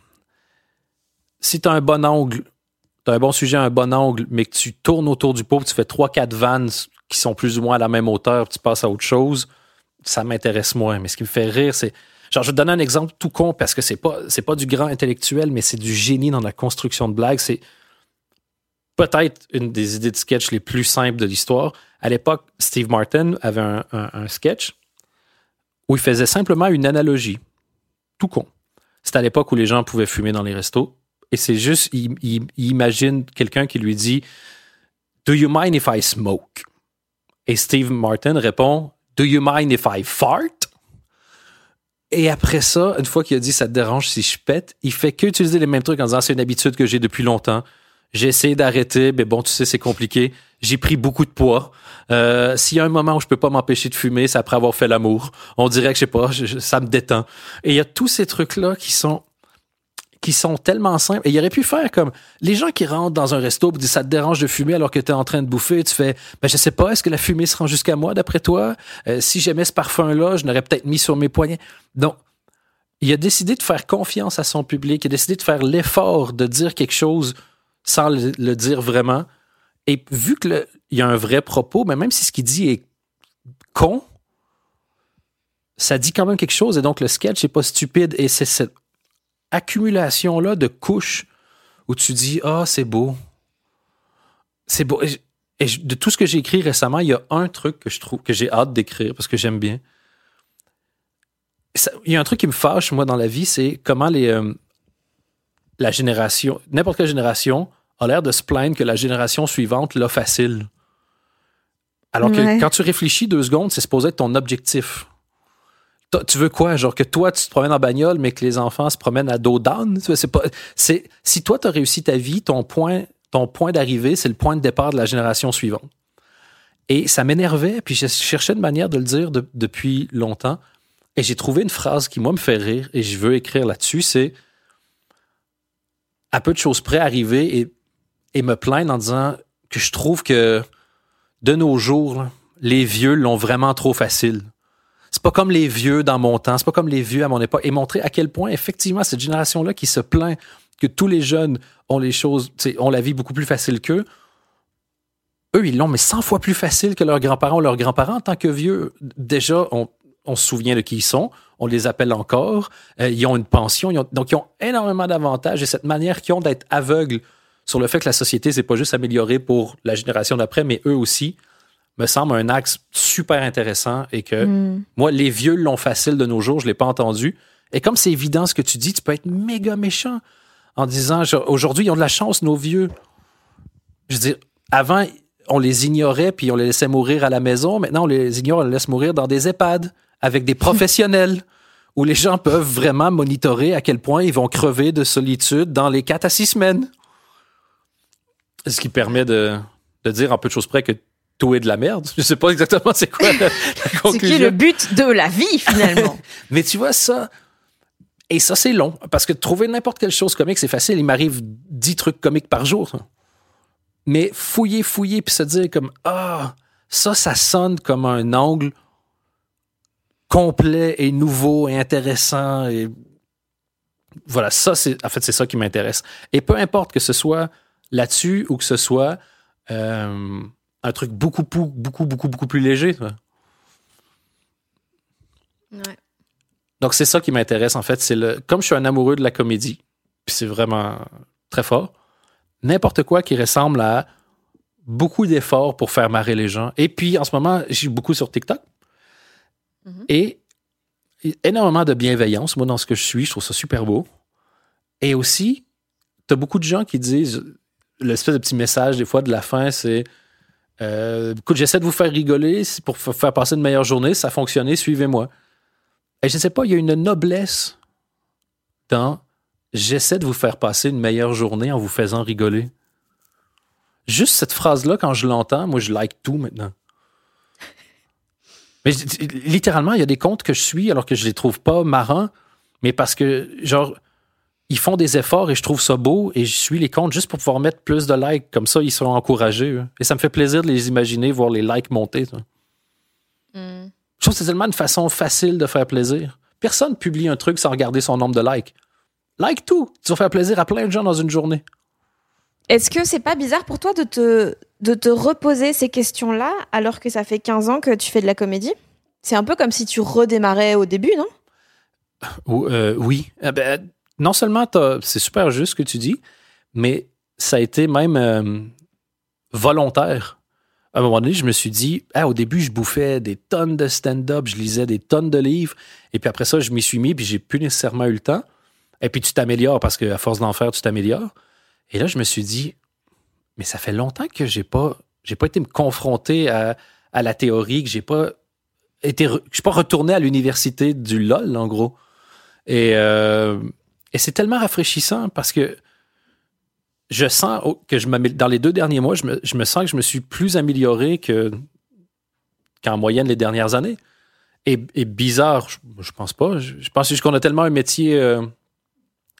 si tu as un bon angle, tu as un bon sujet, un bon angle, mais que tu tournes autour du pot, tu fais trois quatre vannes qui sont plus ou moins à la même hauteur, puis tu passes à autre chose, ça m'intéresse moins. Mais ce qui me fait rire, c'est... Genre, je vais te donner un exemple tout con, parce que c'est pas, c'est pas du grand intellectuel, mais c'est du génie dans la construction de blagues. C'est peut-être une des idées de sketch les plus simples de l'histoire. À l'époque, Steve Martin avait un, un, un sketch où il faisait simplement une analogie. Tout con. C'était à l'époque où les gens pouvaient fumer dans les restos. Et c'est juste, il, il, il imagine quelqu'un qui lui dit « Do you mind if I smoke? » Et Steve Martin répond « Do you mind if I fart? » Et après ça, une fois qu'il a dit « Ça te dérange si je pète », il fait qu'utiliser les mêmes trucs en disant « C'est une habitude que j'ai depuis longtemps. J'ai essayé d'arrêter, mais bon, tu sais, c'est compliqué. J'ai pris beaucoup de poids. Euh, s'il y a un moment où je peux pas m'empêcher de fumer, c'est après avoir fait l'amour. On dirait que, je sais pas, je, je, ça me détend. » Et il y a tous ces trucs-là qui sont... qui sont tellement simples. Et il aurait pu faire comme les gens qui rentrent dans un resto et disent ça te dérange de fumer alors que tu es en train de bouffer. Tu fais, ben, je sais pas, est-ce que la fumée se rend jusqu'à moi d'après toi? Euh, si j'aimais ce parfum-là, je l'aurais peut-être mis sur mes poignets. Donc, il a décidé de faire confiance à son public. Il a décidé de faire l'effort de dire quelque chose sans le, le dire vraiment. Et vu qu'il y a un vrai propos, ben, même si ce qu'il dit est con, ça dit quand même quelque chose. Et donc, le sketch n'est pas stupide. Et c'est cette accumulation-là de couches où tu dis « Ah, oh, c'est beau. C'est beau. » Et, et de tout ce que j'ai écrit récemment, il y a un truc que je trouve que j'ai hâte d'écrire parce que j'aime bien. Ça, il y a un truc qui me fâche, moi, dans la vie, c'est comment les, euh, la génération, n'importe quelle génération, a l'air de se plaindre que la génération suivante l'a facile. Alors que ouais. Quand tu réfléchis deux secondes, c'est supposé être ton objectif. Tu veux quoi? Genre que toi, tu te promènes en bagnole, mais que les enfants se promènent à dos d'âne? C'est pas, c'est, si toi, tu as réussi ta vie, ton point, ton point d'arrivée, c'est le point de départ de la génération suivante. Et ça m'énervait, puis je cherchais une manière de le dire de, depuis longtemps. Et j'ai trouvé une phrase qui, moi, me fait rire, et je veux écrire là-dessus, c'est à peu de choses près arriver et, et me plaindre en disant que je trouve que de nos jours, là, les vieux l'ont vraiment trop facile. C'est pas comme les vieux dans mon temps, c'est pas comme les vieux à mon époque. Et montrer à quel point, effectivement, cette génération-là qui se plaint que tous les jeunes ont les choses, ont la vie beaucoup plus facile qu'eux, eux, ils l'ont, mais cent fois plus facile que leurs grands-parents. Leurs grands-parents, en tant que vieux, déjà, on, on se souvient de qui ils sont, on les appelle encore, euh, ils ont une pension, ils ont, donc ils ont énormément d'avantages. Et cette manière qu'ils ont d'être aveugles sur le fait que la société s'est pas juste améliorée pour la génération d'après, mais eux aussi, me semble un axe super intéressant et que mm. moi, les vieux l'ont facile de nos jours, je ne l'ai pas entendu. Et comme c'est évident ce que tu dis, tu peux être méga méchant en disant, genre, aujourd'hui, ils ont de la chance, nos vieux. Je veux dire, avant, on les ignorait puis on les laissait mourir à la maison. Maintenant, on les ignore, on les laisse mourir dans des EHPAD avec des professionnels où les gens peuvent vraiment monitorer à quel point ils vont crever de solitude dans les quatre à six semaines. Ce qui permet de, de dire en peu de choses près que tout est de la merde. Je sais pas exactement c'est quoi la, la conclusion. C'est qui est le but de la vie, finalement. Mais tu vois, ça... Et ça, c'est long. Parce que trouver n'importe quelle chose comique, c'est facile. Il m'arrive dix trucs comiques par jour. Ça. Mais fouiller, fouiller, puis se dire comme « Ah, ça, ça sonne comme un angle complet et nouveau et intéressant. » Et voilà, ça, c'est... En fait, c'est ça qui m'intéresse. Et peu importe que ce soit là-dessus ou que ce soit... Euh, un truc beaucoup, beaucoup, beaucoup, beaucoup plus léger. Ouais. Donc, c'est ça qui m'intéresse, en fait. C'est le, comme je suis un amoureux de la comédie, puis c'est vraiment très fort, n'importe quoi qui ressemble à beaucoup d'efforts pour faire marrer les gens. Et puis, en ce moment, je suis beaucoup sur TikTok. Mm-hmm. Et énormément de bienveillance, moi, dans ce que je suis. Je trouve ça super beau. Et aussi, t'as beaucoup de gens qui disent... L'espèce de petit message, des fois, de la fin, c'est... Euh, écoute, j'essaie de vous faire rigoler pour f- faire passer une meilleure journée. Ça a fonctionné, suivez-moi. Et je ne sais pas, il y a une noblesse dans j'essaie de vous faire passer une meilleure journée en vous faisant rigoler. Juste cette phrase-là, quand je l'entends, moi, je like tout maintenant. Mais littéralement, il y a des comptes que je suis alors que je les trouve pas marrants, mais parce que, genre, ils font des efforts et je trouve ça beau et je suis les comptes juste pour pouvoir mettre plus de likes. Comme ça, ils seront encouragés. Eux. Et ça me fait plaisir de les imaginer, voir les likes monter. Mm. Je trouve que c'est tellement une façon facile de faire plaisir. Personne publie un truc sans regarder son nombre de likes. Like tout. Tu vas faire plaisir à plein de gens dans une journée. Est-ce que c'est pas bizarre pour toi de te, de te reposer ces questions-là alors que ça fait quinze ans que tu fais de la comédie? C'est un peu comme si tu redémarrais au début, non? Euh, oui. Eh ben, non seulement c'est super juste ce que tu dis, mais ça a été même euh, volontaire. À un moment donné, je me suis dit, ah, au début, je bouffais des tonnes de stand-up, je lisais des tonnes de livres, et puis après ça, je m'y suis mis, puis j'ai plus nécessairement eu le temps. Et puis tu t'améliores, parce qu'à force d'en faire, tu t'améliores. Et là, je me suis dit, mais ça fait longtemps que j'ai pas, j'ai pas été me confronter à, à la théorie, que j'ai pas été, je suis pas retourné à l'université du L O L, en gros. Et... Euh, Et c'est tellement rafraîchissant parce que je sens que je dans les deux derniers mois, je me, je me sens que je me suis plus amélioré que, qu'en moyenne les dernières années. Et, et bizarre, je, je pense pas. Je, je pense juste qu'on a tellement un métier euh,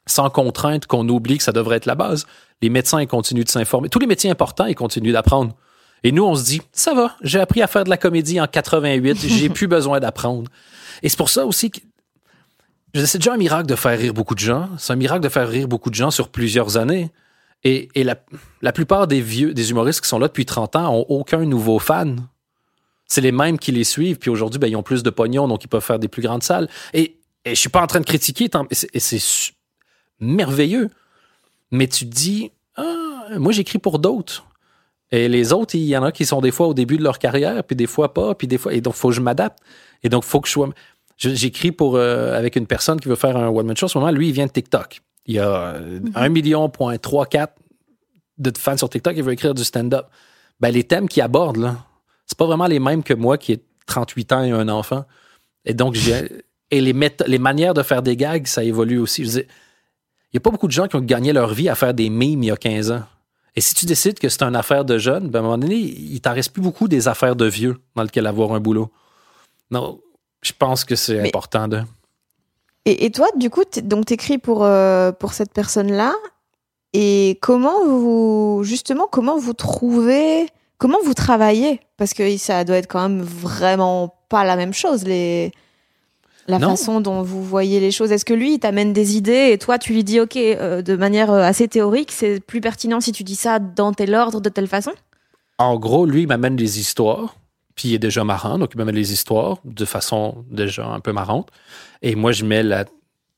sans contrainte, qu'on oublie que ça devrait être la base. Les médecins, ils continuent de s'informer. Tous les métiers importants, ils continuent d'apprendre. Et nous, on se dit, ça va, j'ai appris à faire de la comédie en quatre-vingt-huit, j'ai plus besoin d'apprendre. Et c'est pour ça aussi que c'est déjà un miracle de faire rire beaucoup de gens. C'est un miracle de faire rire beaucoup de gens sur plusieurs années. Et, et la, la plupart des vieux, des humoristes qui sont là depuis trente ans ont aucun nouveau fan. C'est les mêmes qui les suivent. Puis aujourd'hui, ben, ils ont plus de pognon, donc ils peuvent faire des plus grandes salles. Et, et je suis pas en train de critiquer, et c'est, et c'est su- merveilleux. Mais tu te dis, ah, moi, j'écris pour d'autres. Et les autres, il y en a qui sont des fois au début de leur carrière, puis des fois pas, puis des fois... Et donc, il faut que je m'adapte. Et donc, il faut que je sois... J'écris pour, euh, avec une personne qui veut faire un one-man show. En ce moment, lui, il vient de TikTok. Il y a mm-hmm. un million point trois quatre de fans sur TikTok. Il veut écrire du stand-up. Ben, les thèmes qu'il aborde, là, c'est pas vraiment les mêmes que moi qui ai trente-huit ans et un enfant. Et donc, j'ai... Et les, méth- les manières de faire des gags, ça évolue aussi. Je veux dire, il n'y a pas beaucoup de gens qui ont gagné leur vie à faire des mimes il y a quinze ans. Et si tu décides que c'est une affaire de jeunes, ben à un moment donné, il t'en reste plus beaucoup des affaires de vieux dans lesquelles avoir un boulot. Non, je pense que c'est Mais... important de... Et, et toi, du coup, t'es, donc t'écris pour, euh, pour cette personne-là. Et comment vous, justement, comment vous trouvez, comment vous travaillez? Parce que ça doit être quand même vraiment pas la même chose, les... La non. façon dont vous voyez les choses. Est-ce que lui, il t'amène des idées et toi, tu lui dis, OK, euh, de manière assez théorique, c'est plus pertinent si tu dis ça dans tel ordre, de telle façon? En gros, lui, il m'amène des histoires, puis il est déjà marrant, donc il m'amène les histoires de façon déjà un peu marrante. Et moi, je mets la,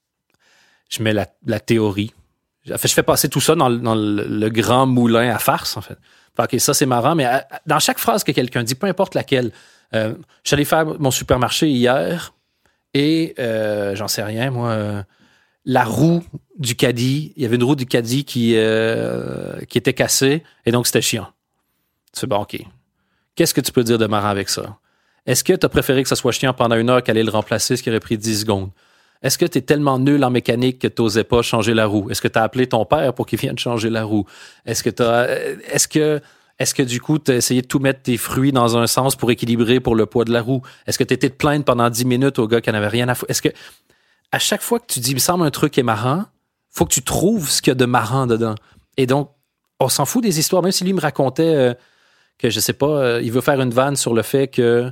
je mets la, la théorie. En fait, je fais passer tout ça dans, dans le, le grand moulin à farce, en fait. OK, ça, c'est marrant, mais à, dans chaque phrase que quelqu'un dit, peu importe laquelle, euh, je suis allé faire mon supermarché hier... Et, euh, j'en sais rien, moi, euh, la roue du caddie, il y avait une roue du caddie qui, euh, qui était cassée, et donc c'était chiant. Tu fais, bon, OK. Qu'est-ce que tu peux dire de marrant avec ça? Est-ce que tu as préféré que ça soit chiant pendant une heure qu'aller le remplacer, ce qui aurait pris dix secondes? Est-ce que tu es tellement nul en mécanique que tu n'osais pas changer la roue? Est-ce que tu as appelé ton père pour qu'il vienne changer la roue? Est-ce que tu as... Est-ce que... Est-ce que du coup, tu as essayé de tout mettre tes fruits dans un sens pour équilibrer pour le poids de la roue? Est-ce que tu étais de plaindre pendant dix minutes au gars qui n'avait rien à foutre? Est-ce que, à chaque fois que tu dis, il me semble un truc est marrant, faut que tu trouves ce qu'il y a de marrant dedans. Et donc, on s'en fout des histoires. Même si lui me racontait euh, que, je sais pas, euh, il veut faire une vanne sur le fait que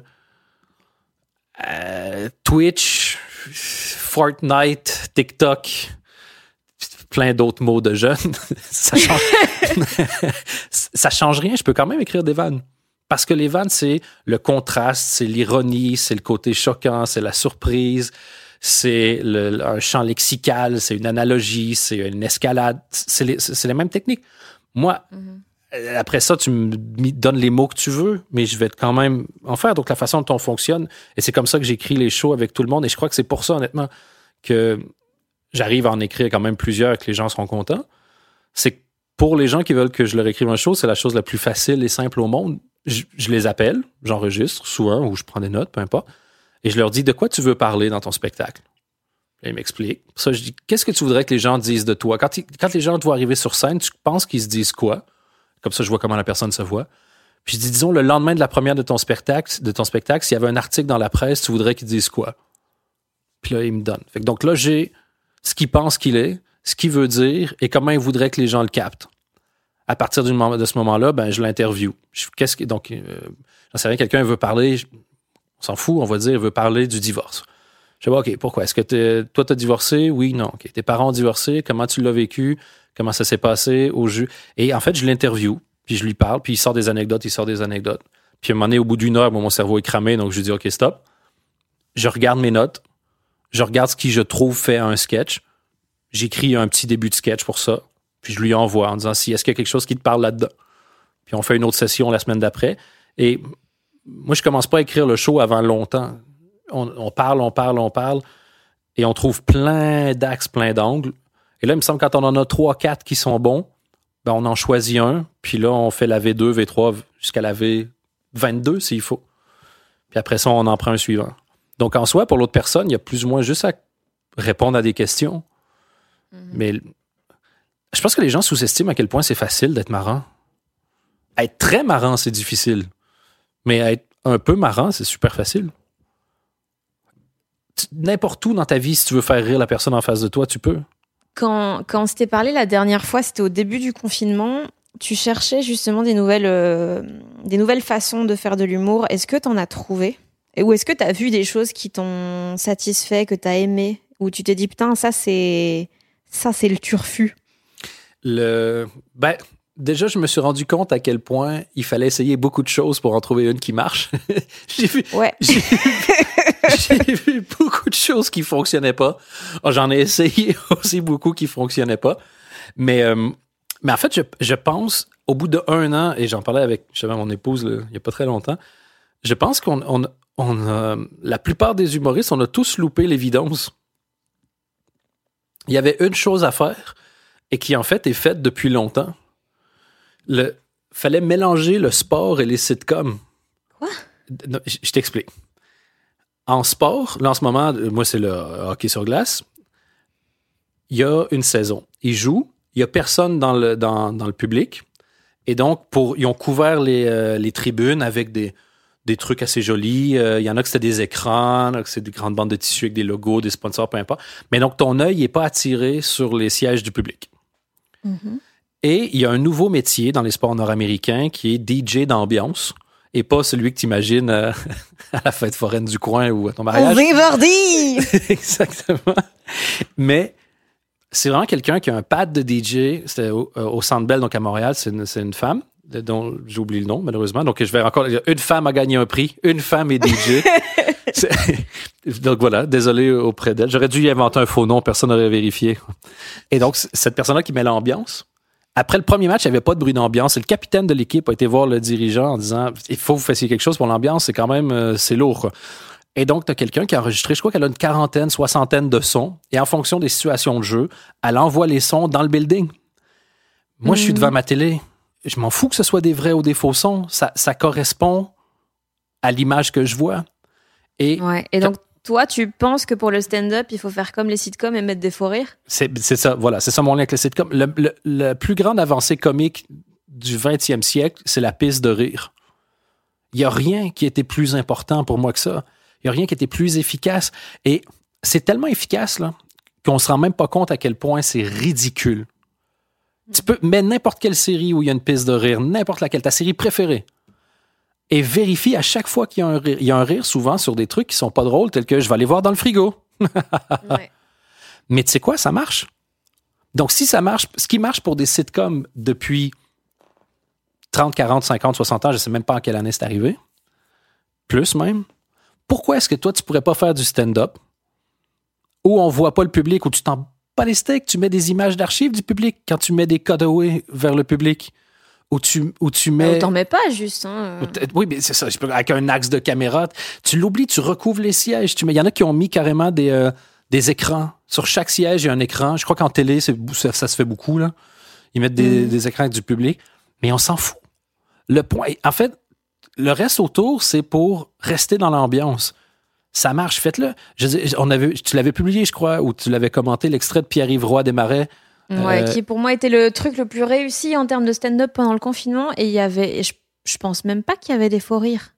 euh, Twitch, Fortnite, TikTok... plein d'autres mots de jeunes, ça change... ça change rien. Je peux quand même écrire des vannes. Parce que les vannes, c'est le contraste, c'est l'ironie, c'est le côté choquant, c'est la surprise, c'est le, un champ lexical, c'est une analogie, c'est une escalade. C'est les, c'est les mêmes techniques. Moi, mm-hmm. après ça, tu me donnes les mots que tu veux, mais je vais quand même en faire. Donc, la façon dont on fonctionne, et c'est comme ça que j'écris les shows avec tout le monde. Et je crois que c'est pour ça, honnêtement, que j'arrive à en écrire quand même plusieurs que les gens seront contents. C'est que pour les gens qui veulent que je leur écrive un show, c'est la chose la plus facile et simple au monde. Je, je les appelle, j'enregistre souvent ou je prends des notes, peu importe, et je leur dis de quoi tu veux parler dans ton spectacle. Et ils m'expliquent. Pour ça, je dis qu'est-ce que tu voudrais que les gens disent de toi? Quand, ils, quand les gens te voient arriver sur scène, tu penses qu'ils se disent quoi? Comme ça, je vois comment la personne se voit. Puis je dis, disons, le lendemain de la première de ton spectacle, de ton spectacle, s'il y avait un article dans la presse, tu voudrais qu'ils disent quoi? Puis là, ils me donnent. Fait que donc là, j'ai ce qu'il pense qu'il est, ce qu'il veut dire et comment il voudrait que les gens le captent. À partir du moment, de ce moment-là, ben, je l'interview. Je, qu'est-ce que, donc, euh, j'en sais rien, quelqu'un veut parler, je, on s'en fout, on va dire, il veut parler du divorce. Je dis, OK, pourquoi? Est-ce que t'es, toi, tu as divorcé? Oui, non. OK. Tes parents ont divorcé? Comment tu l'as vécu? Comment ça s'est passé au jeu? Et en fait, je l'interview, puis je lui parle, puis il sort des anecdotes, il sort des anecdotes. Puis à un moment donné, au bout d'une heure, bon, mon cerveau est cramé, donc je lui dis, OK, stop. Je regarde mes notes. Je regarde ce qui, je trouve, fait un sketch. J'écris un petit début de sketch pour ça. Puis je lui envoie en disant si est-ce qu'il y a quelque chose qui te parle là-dedans. Puis on fait une autre session la semaine d'après. Et moi, je commence pas à écrire le show avant longtemps. On, on parle, on parle, on parle. Et on trouve plein d'axes, plein d'angles. Et là, il me semble que quand on en a trois, quatre qui sont bons, ben on en choisit un. Puis là, on fait la V deux, V trois jusqu'à la V vingt-deux s'il faut. Puis après ça, on en prend un suivant. Donc, en soi, pour l'autre personne, il y a plus ou moins juste à répondre à des questions. Mm-hmm. Mais je pense que les gens sous-estiment à quel point c'est facile d'être marrant. Être très marrant, c'est difficile. Mais être un peu marrant, c'est super facile. N'importe où dans ta vie, si tu veux faire rire la personne en face de toi, tu peux. Quand, quand on s'était parlé la dernière fois, c'était au début du confinement, tu cherchais justement des nouvelles, euh, des nouvelles façons de faire de l'humour. Est-ce que tu en as trouvé ? Et ou est-ce que tu as vu des choses qui t'ont satisfait, que tu as aimé, où tu t'es dit, putain, ça, c'est, ça, c'est le turfu? Le... Ben, déjà, je me suis rendu compte à quel point il fallait essayer beaucoup de choses pour en trouver une qui marche. j'ai vu, ouais. j'ai, j'ai vu beaucoup de choses qui fonctionnaient pas. Oh, j'en ai essayé aussi beaucoup qui fonctionnaient pas. Mais, euh, mais en fait, je, je pense, au bout d'un an, et j'en parlais avec justement mon épouse là, il y a pas très longtemps, je pense qu'on on, on a, la plupart des humoristes, on a tous loupé l'évidence. Il y avait une chose à faire et qui, en fait, est faite depuis longtemps. Il fallait mélanger le sport et les sitcoms. Quoi? Non, je, je t'explique. En sport, là, en ce moment, moi, c'est le hockey sur glace. Il y a une saison. Ils jouent. Il n'y a personne dans le, dans, dans le public. Et donc, pour, ils ont couvert les, euh, les tribunes avec des, des trucs assez jolis. Euh, il y en a que c'était des écrans, que c'est des grandes bandes de tissu avec des logos, des sponsors, peu importe. Mais donc, ton œil n'est pas attiré sur les sièges du public. Mm-hmm. Et il y a un nouveau métier dans les sports nord-américains qui est D J d'ambiance et pas celui que tu imagines euh, à la fête foraine du coin ou à ton mariage. Au Vivardi! Exactement. Mais c'est vraiment quelqu'un qui a un pad de D J. C'était au, au Centre Bell, donc à Montréal. C'est une, c'est une femme dont j'oublie le nom, malheureusement. Donc, je vais encore dire, une femme a gagné un prix. Une femme est D J. Donc, voilà. Désolé auprès d'elle. J'aurais dû y inventer un faux nom. Personne n'aurait vérifié. Et donc, cette personne-là qui met l'ambiance, après le premier match, il n'y avait pas de bruit d'ambiance. Et le capitaine de l'équipe a été voir le dirigeant en disant « Il faut que vous fassiez quelque chose pour l'ambiance. C'est quand même... Euh, c'est lourd. » quoi. Et donc, tu as quelqu'un qui a enregistré, je crois qu'elle a une quarantaine, soixantaine de sons. Et en fonction des situations de jeu, elle envoie les sons dans le building. Moi, mmh. je suis devant ma télé. Je m'en fous que ce soit des vrais ou des faux sons. Ça, ça correspond à l'image que je vois. Et, ouais. Et donc, toi, tu penses que pour le stand-up, il faut faire comme les sitcoms et mettre des faux rires? C'est, c'est ça, voilà. C'est ça mon lien avec les sitcoms. Le, le, le plus grande avancée comique du vingtième siècle, c'est la piste de rire. Il n'y a rien qui était plus important pour moi que ça. Il n'y a rien qui était plus efficace. Et c'est tellement efficace là, qu'on ne se rend même pas compte à quel point c'est ridicule. Mm. Tu peux mettre n'importe quelle série où il y a une piste de rire, n'importe laquelle, ta série préférée, et vérifie à chaque fois qu'il y a un rire. Il y a un rire souvent sur des trucs qui sont pas drôles, tels que je vais aller voir dans le frigo. Ouais. Mais tu sais quoi, ça marche. Donc, si ça marche, ce qui marche pour des sitcoms depuis trente, quarante, cinquante, soixante ans, je ne sais même pas en quelle année c'est arrivé, plus même, pourquoi est-ce que toi, tu pourrais pas faire du stand-up où on voit pas le public, où tu t'en bats les steaks, tu mets des images d'archives du public quand tu mets des cutaways vers le public? Où tu, où tu mets... T'en mets pas, juste. Hein. Oui, mais c'est ça. Avec un axe de caméra, tu l'oublies, tu recouvres les sièges. Il y en a qui ont mis carrément des, euh, des écrans. Sur chaque siège, il y a un écran. Je crois qu'en télé, c'est, ça, ça se fait beaucoup. Là. Ils mettent des, mm. des écrans avec du public. Mais on s'en fout. Le point... En fait, le reste autour, c'est pour rester dans l'ambiance. Ça marche, faites-le. Je dis, on avait, tu l'avais publié, je crois, ou tu l'avais commenté, l'extrait de Pierre-Yves Roy Desmarais. Ouais, euh, qui pour moi était le truc le plus réussi en termes de stand-up pendant le confinement. Et il y avait, je, je pense même pas qu'il y avait des faux rires.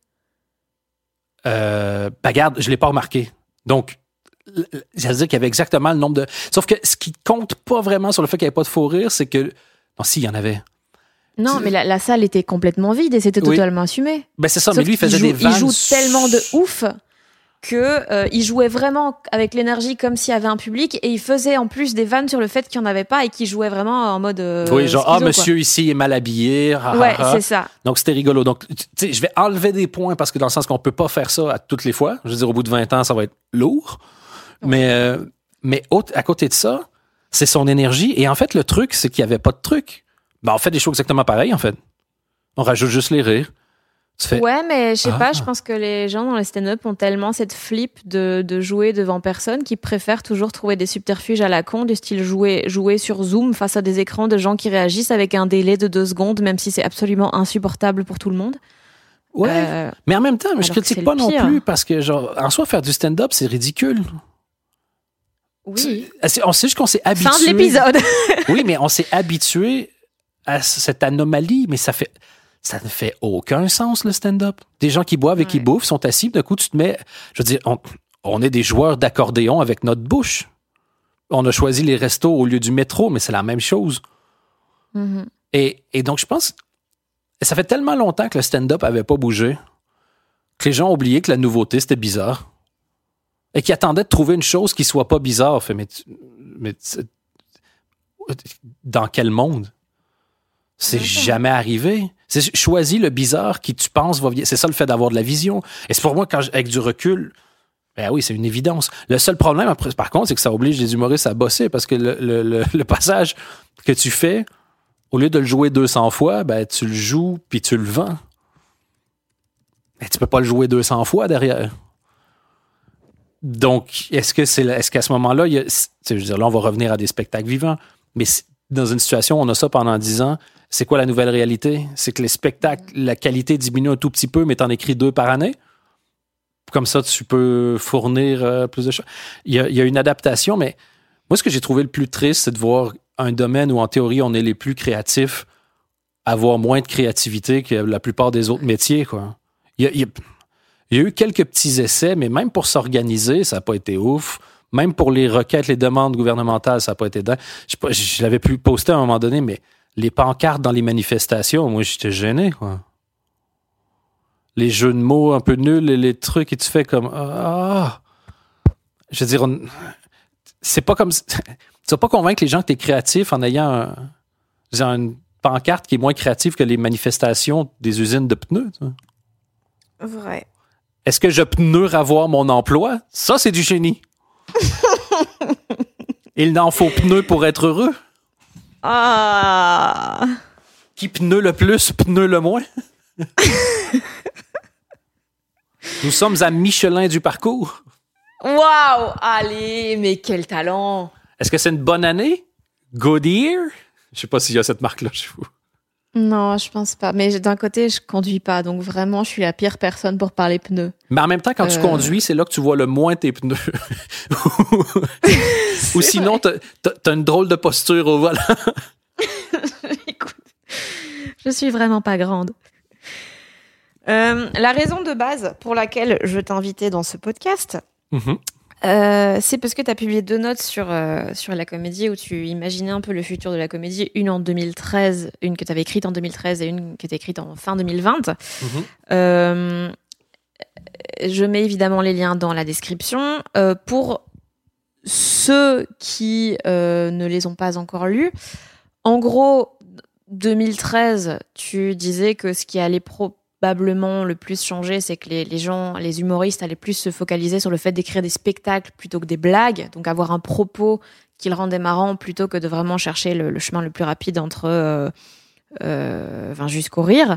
Euh, bah regarde, je l'ai pas remarqué. Donc, ça veut dire qu'il y avait exactement le nombre de... Sauf que ce qui compte pas vraiment sur le fait qu'il n'y avait pas de faux rires, c'est que... Non, si, il y en avait. Non, c'est... mais la, la salle était complètement vide et c'était oui. totalement assumé. Ben c'est ça, Sauf mais lui, il faisait joue, des vannes... Il joue tellement de ouf... que euh, il jouait vraiment avec l'énergie comme s'il y avait un public et il faisait en plus des vannes sur le fait qu'il n'y en avait pas et qu'il jouait vraiment en mode euh, oui genre schizo, ah monsieur quoi. Ici est mal habillé ha, ouais ha, ha. C'est ça, donc c'était rigolo. Donc tu sais, je vais enlever des points parce que dans le sens qu'on peut pas faire ça à toutes les fois, je veux dire au bout de vingt ans ça va être lourd, ouais. mais euh, mais à côté de ça c'est son énergie. Et en fait le truc c'est qu'il y avait pas de truc. Ben on fait des choses exactement pareilles en fait, on rajoute juste les rires. Fais... Ouais, mais je sais ah. pas, je pense que les gens dans le stand-up ont tellement cette flip de, de jouer devant personne qu'ils préfèrent toujours trouver des subterfuges à la con, du style jouer, jouer sur Zoom face à des écrans de gens qui réagissent avec un délai de deux secondes, même si c'est absolument insupportable pour tout le monde. Ouais, euh, mais en même temps, je critique pas non plus parce que, genre, en soi, faire du stand-up, c'est ridicule. Oui. C'est, on sait juste qu'on s'est habitué. Fin de l'épisode. Oui, mais on s'est habitué à cette anomalie, mais ça fait... Ça ne fait aucun sens, le stand-up. Des gens qui boivent et ouais. qui bouffent sont assis, d'un coup, tu te mets... Je veux dire, on, on est des joueurs d'accordéon avec notre bouche. On a choisi les restos au lieu du métro, mais c'est la même chose. Mm-hmm. Et, et donc, je pense... Ça fait tellement longtemps que le stand-up n'avait pas bougé que les gens ont oublié que la nouveauté, c'était bizarre. Et qu'ils attendaient de trouver une chose qui soit pas bizarre. Fait, mais, mais dans quel monde? C'est jamais arrivé. C'est choisis le bizarre qui tu penses va... C'est ça le fait d'avoir de la vision. Et c'est pour moi, quand avec du recul, ben oui, c'est une évidence. Le seul problème, après, par contre, c'est que ça oblige les humoristes à bosser parce que le, le, le, le passage que tu fais, au lieu de le jouer deux cents fois, ben tu le joues puis tu le vends. Ben, tu peux pas le jouer deux cents fois derrière. Donc, est-ce que c'est est-ce qu'à ce moment-là, il y a, je veux dire, là, on va revenir à des spectacles vivants, mais dans une situation où on a ça pendant dix ans, c'est quoi la nouvelle réalité? C'est que les spectacles, la qualité diminue un tout petit peu, mais t'en écris deux par année. Comme ça, tu peux fournir euh, plus de choses. Il y a, il y a une adaptation, mais moi, ce que j'ai trouvé le plus triste, c'est de voir un domaine où, en théorie, on est les plus créatifs, avoir moins de créativité que la plupart des autres métiers, quoi. Il y a, il y a, il y a eu quelques petits essais, mais même pour s'organiser, ça n'a pas été ouf. Même pour les requêtes, les demandes gouvernementales, ça n'a pas été dingue. Je, sais pas, je l'avais pu poster à un moment donné, mais les pancartes dans les manifestations, moi, j'étais gêné, quoi. Les jeux de mots un peu nuls, les, les trucs, et tu fais comme... Ah! Je veux dire, on, c'est pas comme... Tu vas pas convaincre les gens que tu es créatif en ayant un, genre une pancarte qui est moins créative que les manifestations des usines de pneus. Tu vois. Vrai. Est-ce que je pneu avoir mon emploi? Ça, c'est du génie. Il n'en faut pneu pour être heureux. Ah! Qui pneu le plus, pneu le moins. Nous sommes à Michelin du parcours. Waouh! Allez, mais quel talent! Est-ce que c'est une bonne année? Goodyear? Je sais pas s'il y a cette marque-là chez vous. Non, je pense pas. Mais d'un côté, je conduis pas. Donc vraiment, je suis la pire personne pour parler pneus. Mais en même temps, quand euh... tu conduis, c'est là que tu vois le moins tes pneus. Ou sinon, t'as, t'as une drôle de posture au volant. Écoute, je suis vraiment pas grande. Euh, la raison de base pour laquelle je t'ai invité dans ce podcast, mm-hmm. euh, c'est parce que tu as publié deux notes sur, euh, sur la comédie où tu imaginais un peu le futur de la comédie, une en deux mille treize, une que tu avais écrite en deux mille treize et une qui était écrite en fin deux mille vingt. Mm-hmm. Euh, je mets évidemment les liens dans la description. Euh, pour ceux qui euh, ne les ont pas encore lus, en gros, deux mille treize, tu disais que ce qui allait pro probablement le plus changer, c'est que les, les gens, les humoristes allaient plus se focaliser sur le fait d'écrire des spectacles plutôt que des blagues, donc avoir un propos qui le rendait marrant plutôt que de vraiment chercher le, le chemin le plus rapide entre, euh, euh, enfin, jusqu'au rire.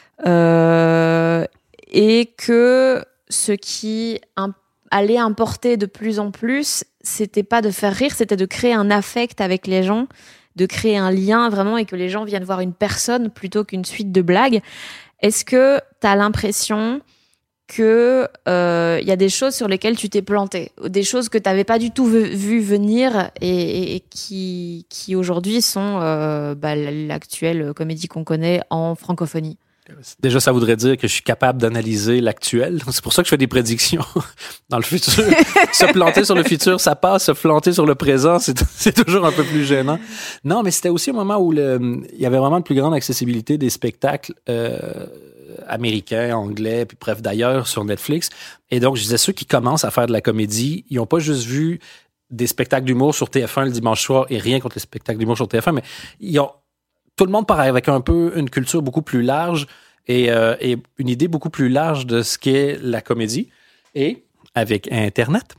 Euh, et que ce qui imp- allait importer de plus en plus, c'était pas de faire rire, c'était de créer un affect avec les gens, de créer un lien vraiment et que les gens viennent voir une personne plutôt qu'une suite de blagues. Est-ce que tu as l'impression qu'il euh, y a des choses sur lesquelles tu t'es planté, des choses que tu n'avais pas du tout vu, vu venir et, et, et qui, qui aujourd'hui sont euh, bah, l'actuelle comédie qu'on connaît en francophonie? Déjà, ça voudrait dire que je suis capable d'analyser l'actuel. C'est pour ça que je fais des prédictions dans le futur. Se planter sur le futur, ça passe. Se planter sur le présent, c'est, c'est toujours un peu plus gênant. Non, mais c'était aussi un moment où le, il y avait vraiment une plus grande accessibilité des spectacles euh, américains, anglais, puis bref, d'ailleurs, sur Netflix. Et donc, je disais, ceux qui commencent à faire de la comédie, ils n'ont pas juste vu des spectacles d'humour sur T F un le dimanche soir, et rien contre les spectacles d'humour sur T F un, mais ils ont tout le monde part avec un peu une culture beaucoup plus large et, euh, et une idée beaucoup plus large de ce qu'est la comédie. Et avec Internet,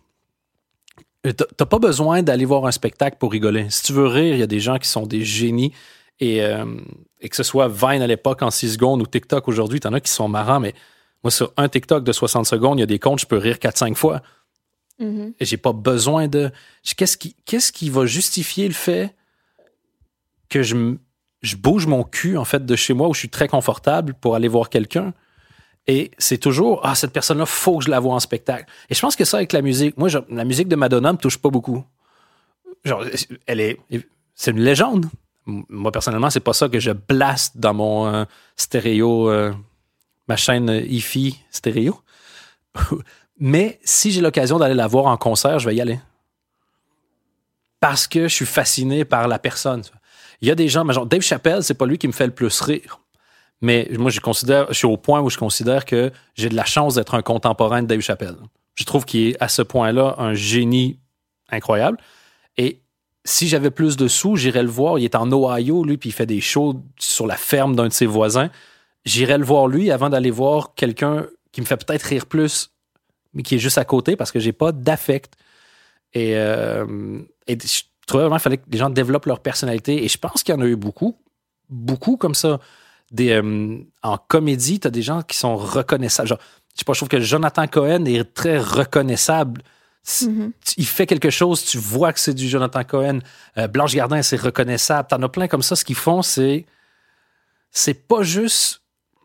t'as pas besoin d'aller voir un spectacle pour rigoler. Si tu veux rire, il y a des gens qui sont des génies. Et, euh, et que ce soit Vine à l'époque en six secondes ou TikTok aujourd'hui, t'en as qui sont marrants, mais moi, sur un TikTok de soixante secondes, il y a des comptes, je peux rire quatre cinq fois. Mm-hmm. Et j'ai pas besoin de... Qu'est-ce qui, qu'est-ce qui va justifier le fait que je... je bouge mon cul, en fait, de chez moi où je suis très confortable pour aller voir quelqu'un. Et c'est toujours, ah, cette personne-là, faut que je la voie en spectacle. Et je pense que ça, avec la musique, moi, je, la musique de Madonna me touche pas beaucoup. Genre, elle est, c'est une légende. Moi, personnellement, c'est pas ça que je blaste dans mon euh, stéréo, euh, ma chaîne hi-fi stéréo. Mais si j'ai l'occasion d'aller la voir en concert, je vais y aller. parce que je suis fasciné par la personne. Il y a des gens, genre Dave Chappelle, c'est pas lui qui me fait le plus rire. Mais moi, je considère, je suis au point où je considère que j'ai de la chance d'être un contemporain de Dave Chappelle. Je trouve qu'il est à ce point-là un génie incroyable. Et si j'avais plus de sous, j'irais le voir. Il est en Ohio, lui, puis il fait des shows sur la ferme d'un de ses voisins. J'irais le voir lui avant d'aller voir quelqu'un qui me fait peut-être rire plus, mais qui est juste à côté parce que j'ai pas d'affect. Et, euh, et je trouvais vraiment qu'il fallait que les gens développent leur personnalité. Et je pense qu'il y en a eu beaucoup, beaucoup comme ça. Des, euh, en comédie, tu as des gens qui sont reconnaissables. Genre, je sais pas, je trouve que Jonathan Cohen est très reconnaissable. Mm-hmm. Il fait quelque chose, tu vois que c'est du Jonathan Cohen. Euh, Blanche Gardin, c'est reconnaissable. T'en as plein comme ça. Ce qu'ils font, c'est c'est pas juste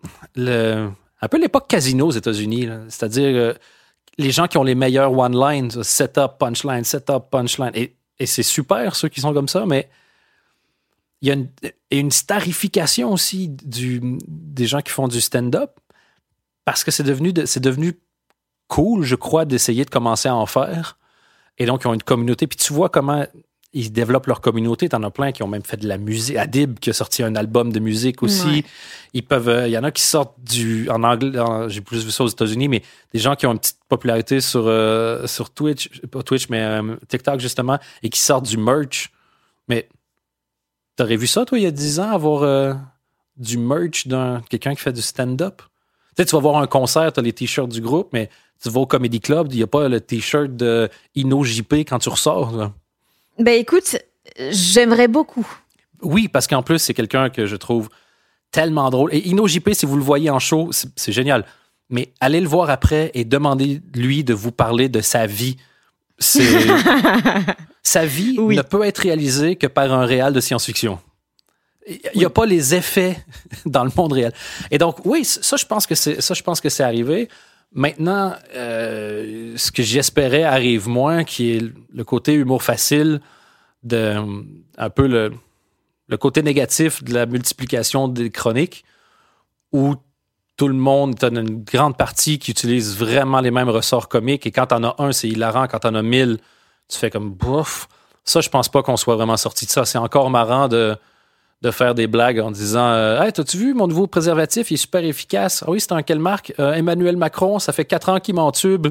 le un peu l'époque casino aux États-Unis. Là. C'est-à-dire euh, les gens qui ont les meilleurs one-lines, set-up, punchline, set-up, punchline. Et, et c'est super, ceux qui sont comme ça, mais il y a une, une starification aussi du, des gens qui font du stand-up parce que c'est devenu, de, c'est devenu cool, je crois, d'essayer de commencer à en faire. Et donc, ils ont une communauté. Puis tu vois comment ils développent leur communauté. T'en as plein qui ont même fait de la musique. Adib, qui a sorti un album de musique aussi. Ouais. Ils peuvent, il euh, y en a qui sortent du, en anglais, en, j'ai plus vu ça aux États-Unis, mais des gens qui ont une petite popularité sur, euh, sur Twitch, pas Twitch, mais euh, TikTok, justement, et qui sortent du merch. Mais t'aurais vu ça, toi, il y a dix ans, avoir euh, du merch d'un quelqu'un qui fait du stand-up? Tu sais, tu vas voir un concert, t'as les t-shirts du groupe, mais tu vas au Comedy Club, il n'y a pas le t-shirt de Ino J P quand tu ressors. Là. Ben écoute, j'aimerais beaucoup. Oui, parce qu'en plus, c'est quelqu'un que je trouve tellement drôle. Et Ino J P, si vous le voyez en show, c'est, c'est génial. Mais allez le voir après et demandez-lui de vous parler de sa vie. C'est... Sa vie oui. ne peut être réalisée que par un réal de science-fiction. Il n'y a oui. pas les effets dans le monde réel. Et donc, oui, ça, je pense que c'est, ça, je pense que c'est arrivé. Maintenant, euh, ce que j'espérais arrive moins, qui est le côté humour facile, de, un peu le, le côté négatif de la multiplication des chroniques, où tout le monde, tu as une grande partie qui utilise vraiment les mêmes ressorts comiques, et quand t'en as un, c'est hilarant, quand t'en as mille, tu fais comme bouf. Ça, je pense pas qu'on soit vraiment sorti de ça. C'est encore marrant de, de faire des blagues en disant euh, Hey, t'as-tu vu mon nouveau préservatif? Il est super efficace. Ah oui, c'est en quelle marque? Euh, Emmanuel Macron, ça fait quatre ans qu'il m'entube.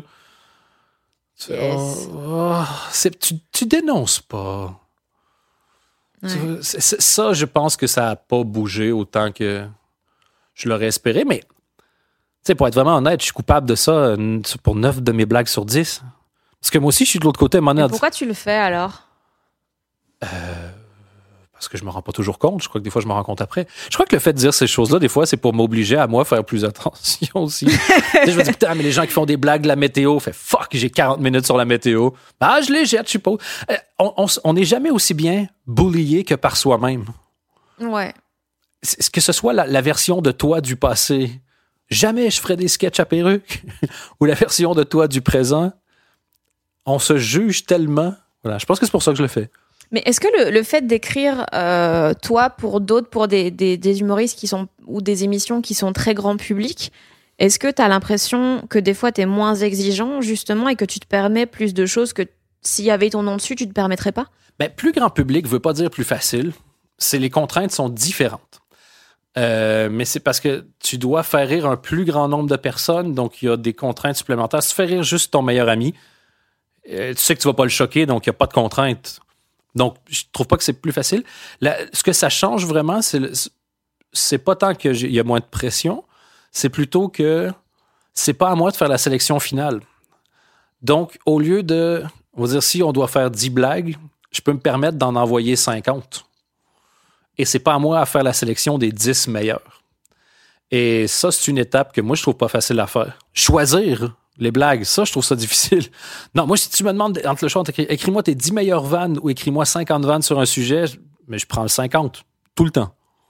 Yes. Oh, oh, c'est, tu, tu dénonces pas. Ouais. Tu, c'est, c'est, ça, je pense que ça n'a pas bougé autant que je l'aurais espéré. Mais, tu sais, pour être vraiment honnête, je suis coupable de ça pour neuf de mes blagues sur dix. Parce que moi aussi, je suis de l'autre côté. Mais pourquoi tu le fais alors? Euh, parce que je me rends pas toujours compte. Je crois que des fois, je me rends compte après. Je crois que le fait de dire ces choses-là, des fois, c'est pour m'obliger à moi faire plus attention aussi. Je me dis, putain, mais les gens qui font des blagues de la météo, fait fuck, j'ai quarante minutes sur la météo. Ah, je les jette, je suppose. Euh, on n'est jamais aussi bien bullié que par soi-même. Ouais. C'est, que ce soit la, la version de toi du passé, jamais je ferais des sketchs à perruque, ou la version de toi du présent. On se juge tellement. Voilà, je pense que c'est pour ça que je le fais. Mais est-ce que le, le fait d'écrire, euh, toi, pour d'autres, pour des, des, des humoristes qui sont, ou des émissions qui sont très grand public, est-ce que tu as l'impression que des fois, tu es moins exigeant, justement, et que tu te permets plus de choses que s'il y avait ton nom dessus, tu te permettrais pas? Ben, plus grand public ne veut pas dire plus facile. C'est, les contraintes sont différentes. Euh, mais c'est parce que tu dois faire rire un plus grand nombre de personnes, donc il y a des contraintes supplémentaires. Si tu fais rire juste ton meilleur ami, Euh, tu sais que tu vas pas le choquer, donc il n'y a pas de contrainte. Donc, je trouve pas que c'est plus facile. La, ce que ça change vraiment, c'est, le, c'est pas tant qu'il y a moins de pression, c'est plutôt que c'est pas à moi de faire la sélection finale. Donc, au lieu de, on va dire, si on doit faire dix blagues, je peux me permettre d'en envoyer cinquante. Et c'est pas à moi à faire la sélection des dix meilleurs. Et ça, c'est une étape que moi, je trouve pas facile à faire. Choisir les blagues, ça, je trouve ça difficile. Non, moi, si tu me demandes entre le choix, écris-moi tes dix meilleures vannes ou écris-moi cinquante vannes sur un sujet, mais je prends le cinquante, tout le temps.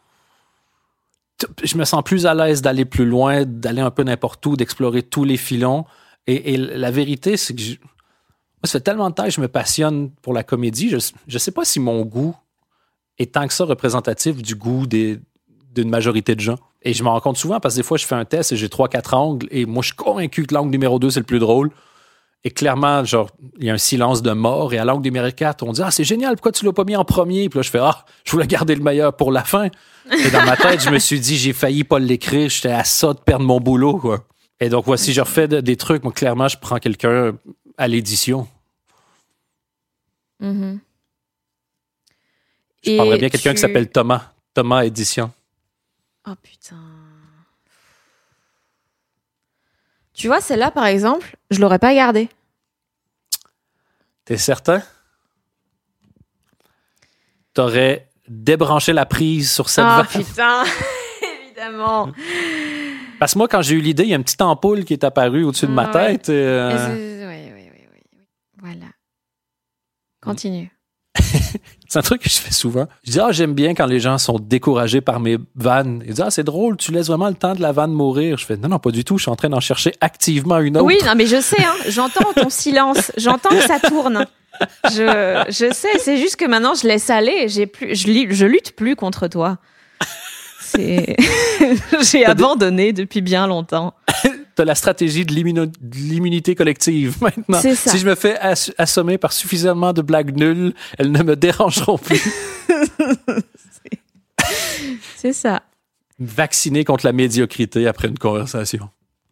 Je me sens plus à l'aise d'aller plus loin, d'aller un peu n'importe où, d'explorer tous les filons. Et, et la vérité, c'est que je, moi, ça fait tellement de temps que je me passionne pour la comédie. Je ne sais pas si mon goût est tant que ça représentatif du goût des, d'une majorité de gens. Et je m'en rends compte souvent parce que des fois, je fais un test et j'ai trois quatre angles et moi, je suis convaincu que l'angle numéro deux, c'est le plus drôle. Et clairement, genre, il y a un silence de mort. Et à l'angle des numéro quatre, on dit « Ah, c'est génial, pourquoi tu l'as pas mis en premier? » Puis là, je fais « Ah, je voulais garder le meilleur pour la fin. » Et dans ma tête, je me suis dit « J'ai failli pas l'écrire. J'étais à ça de perdre mon boulot. » quoi. Et donc, voici, je refais de, des trucs. Moi, clairement, je prends quelqu'un à l'édition. Mm-hmm. Je prendrais bien quelqu'un tu... qui s'appelle Thomas. Thomas Édition. Oh, putain. Tu vois, celle-là, par exemple, je l'aurais pas gardée. T'es certain? T'aurais débranché la prise sur cette vanne. Oh, putain! Évidemment! Parce que moi, quand j'ai eu l'idée, il y a une petite ampoule qui est apparue au-dessus de ma ouais. tête. Euh... Oui, oui, oui, oui. Voilà. Continue. C'est un truc que je fais souvent. Je dis, ah, j'aime bien quand les gens sont découragés par mes vannes. Ils disent, ah, c'est drôle, tu laisses vraiment le temps de la vanne mourir. Je fais, non, non, pas du tout. Je suis en train d'en chercher activement une autre. Oui, non, mais je sais, hein. J'entends ton silence. J'entends que ça tourne. Je, je sais, c'est juste que maintenant, je laisse aller. J'ai plus, je, je lutte plus contre toi. C'est... J'ai abandonné depuis bien longtemps. T'as la stratégie de, l'immuno- de l'immunité collective maintenant. C'est ça. Si je me fais ass- assommer par suffisamment de blagues nulles, elles ne me dérangeront plus. c'est... C'est ça. Vacciner contre la médiocrité après une conversation.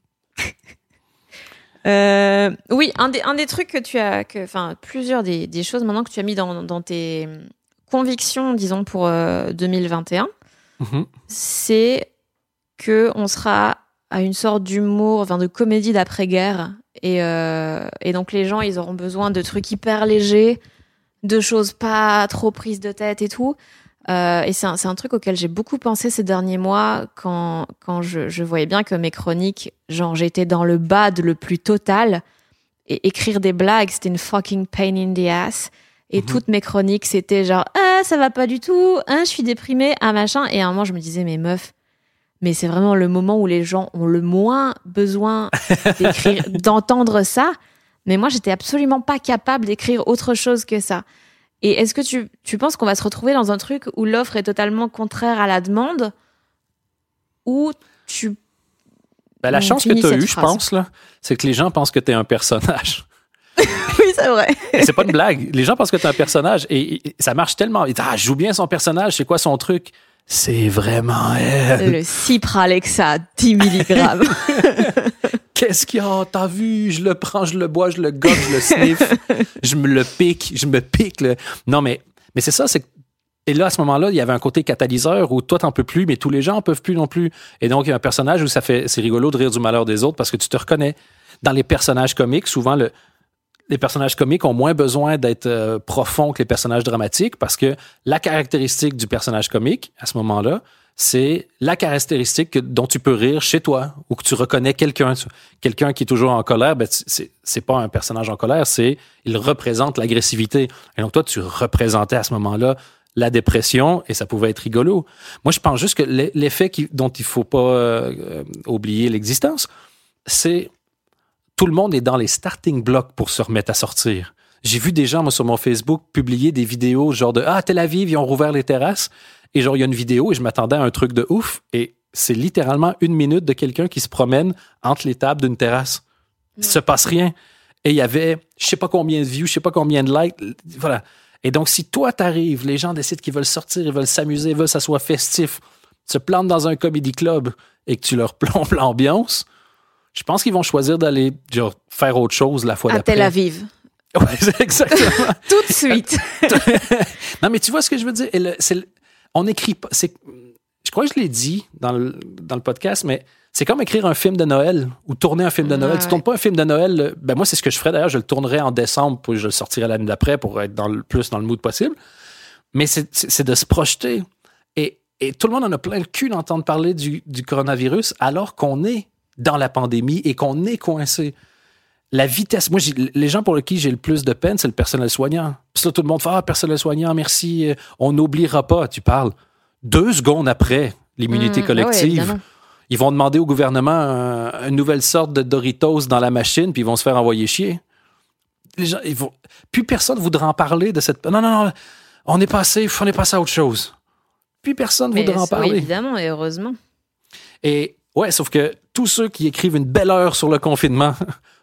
euh, oui, un des, un des trucs que tu as... Que, enfin, plusieurs des, des choses maintenant que tu as mis dans, dans tes convictions, disons, pour euh, deux mille vingt et un, mm-hmm. c'est qu'on sera... à une sorte d'humour, enfin de comédie d'après-guerre. Et, euh, et donc, les gens, ils auront besoin de trucs hyper légers, de choses pas trop prises de tête et tout. Euh, et c'est un, c'est un truc auquel j'ai beaucoup pensé ces derniers mois quand, quand je, je voyais bien que mes chroniques, genre, j'étais dans le bad le plus total. Et écrire des blagues, c'était une fucking pain in the ass. Et mm-hmm. toutes mes chroniques, c'était genre, ah, ça va pas du tout, ah, je suis déprimée, ah, machin. Et à un moment, je me disais, mais meuf, mais c'est vraiment le moment où les gens ont le moins besoin d'écrire, d'entendre ça. Mais moi, j'étais absolument pas capable d'écrire autre chose que ça. Et est-ce que tu, tu penses qu'on va se retrouver dans un truc où l'offre est totalement contraire à la demande, ou tu... Ben, la chance que tu as eue, je pense, là, c'est que les gens pensent que tu es un personnage. Oui, c'est vrai. Et c'est pas une blague. Les gens pensent que tu es un personnage et, et ça marche tellement. Ils disent, ah, je joue bien son personnage, c'est quoi son truc? C'est vraiment elle. Le Cipralexa, dix milligrammes. Qu'est-ce qu'il y a? T'as vu? Je le prends, je le bois, je le gobe, je le sniffe. Je me le pique, je me pique. Le... Non, mais, mais c'est ça, c'est que... Et là, à ce moment-là, il y avait un côté catalyseur où toi, t'en peux plus, mais tous les gens en peuvent plus non plus. Et donc, il y a un personnage où ça fait... C'est rigolo de rire du malheur des autres parce que tu te reconnais. Dans les personnages comiques, souvent, le... les personnages comiques ont moins besoin d'être euh, profonds que les personnages dramatiques parce que la caractéristique du personnage comique, à ce moment-là, c'est la caractéristique que, dont tu peux rire chez toi ou que tu reconnais quelqu'un. Quelqu'un qui est toujours en colère, ben, c'est, c'est pas un personnage en colère, c'est il représente l'agressivité. Et donc, toi, tu représentais à ce moment-là la dépression et ça pouvait être rigolo. Moi, je pense juste que l'effet qui, dont il faut pas euh, oublier l'existence, c'est tout le monde est dans les starting blocks pour se remettre à sortir. J'ai vu des gens, moi, sur mon Facebook, publier des vidéos genre de « Ah, Tel Aviv, ils ont rouvert les terrasses. » Et genre, il y a une vidéo et je m'attendais à un truc de ouf. Et c'est littéralement une minute de quelqu'un qui se promène entre les tables d'une terrasse. Il se passe rien. Et il y avait je sais pas combien de views, je sais pas combien de likes. Voilà. Et donc, si toi, t'arrives, les gens décident qu'ils veulent sortir, ils veulent s'amuser, ils veulent que ça soit festif, se plantent dans un comedy club et que tu leur plombes l'ambiance, je pense qu'ils vont choisir d'aller genre, faire autre chose la fois à d'après. À Tel Aviv. Oui, exactement. Tout de suite. Non, mais tu vois ce que je veux dire? Et le, c'est le, on écrit pas... C'est, je crois que je l'ai dit dans le, dans le podcast, mais c'est comme écrire un film de Noël ou tourner un film de Noël. Ouais, tu ne tournes pas un film de Noël... Ben moi, c'est ce que je ferais. D'ailleurs, je le tournerais en décembre puis je le sortirais l'année d'après pour être dans le, plus dans le mood possible. Mais c'est, c'est, c'est de se projeter. Et, et tout le monde en a plein le cul d'entendre parler du, du coronavirus alors qu'on est dans la pandémie et qu'on est coincé. La vitesse... Moi, j'ai, les gens pour qui j'ai le plus de peine, c'est le personnel soignant. Puis là, tout le monde fait « Ah, personnel soignant, merci, on n'oubliera pas. » Tu parles. Deux secondes après l'immunité mmh, collective, ouais, ils vont demander au gouvernement un, une nouvelle sorte de Doritos dans la machine, puis ils vont se faire envoyer chier. Les gens, ils vont... Plus personne ne voudra en parler de cette... Non, non, non, on est passé, on est passé à autre chose. Plus personne ne voudra en parler. Oui, évidemment, et heureusement. Et ouais, sauf que tous ceux qui écrivent une belle heure sur le confinement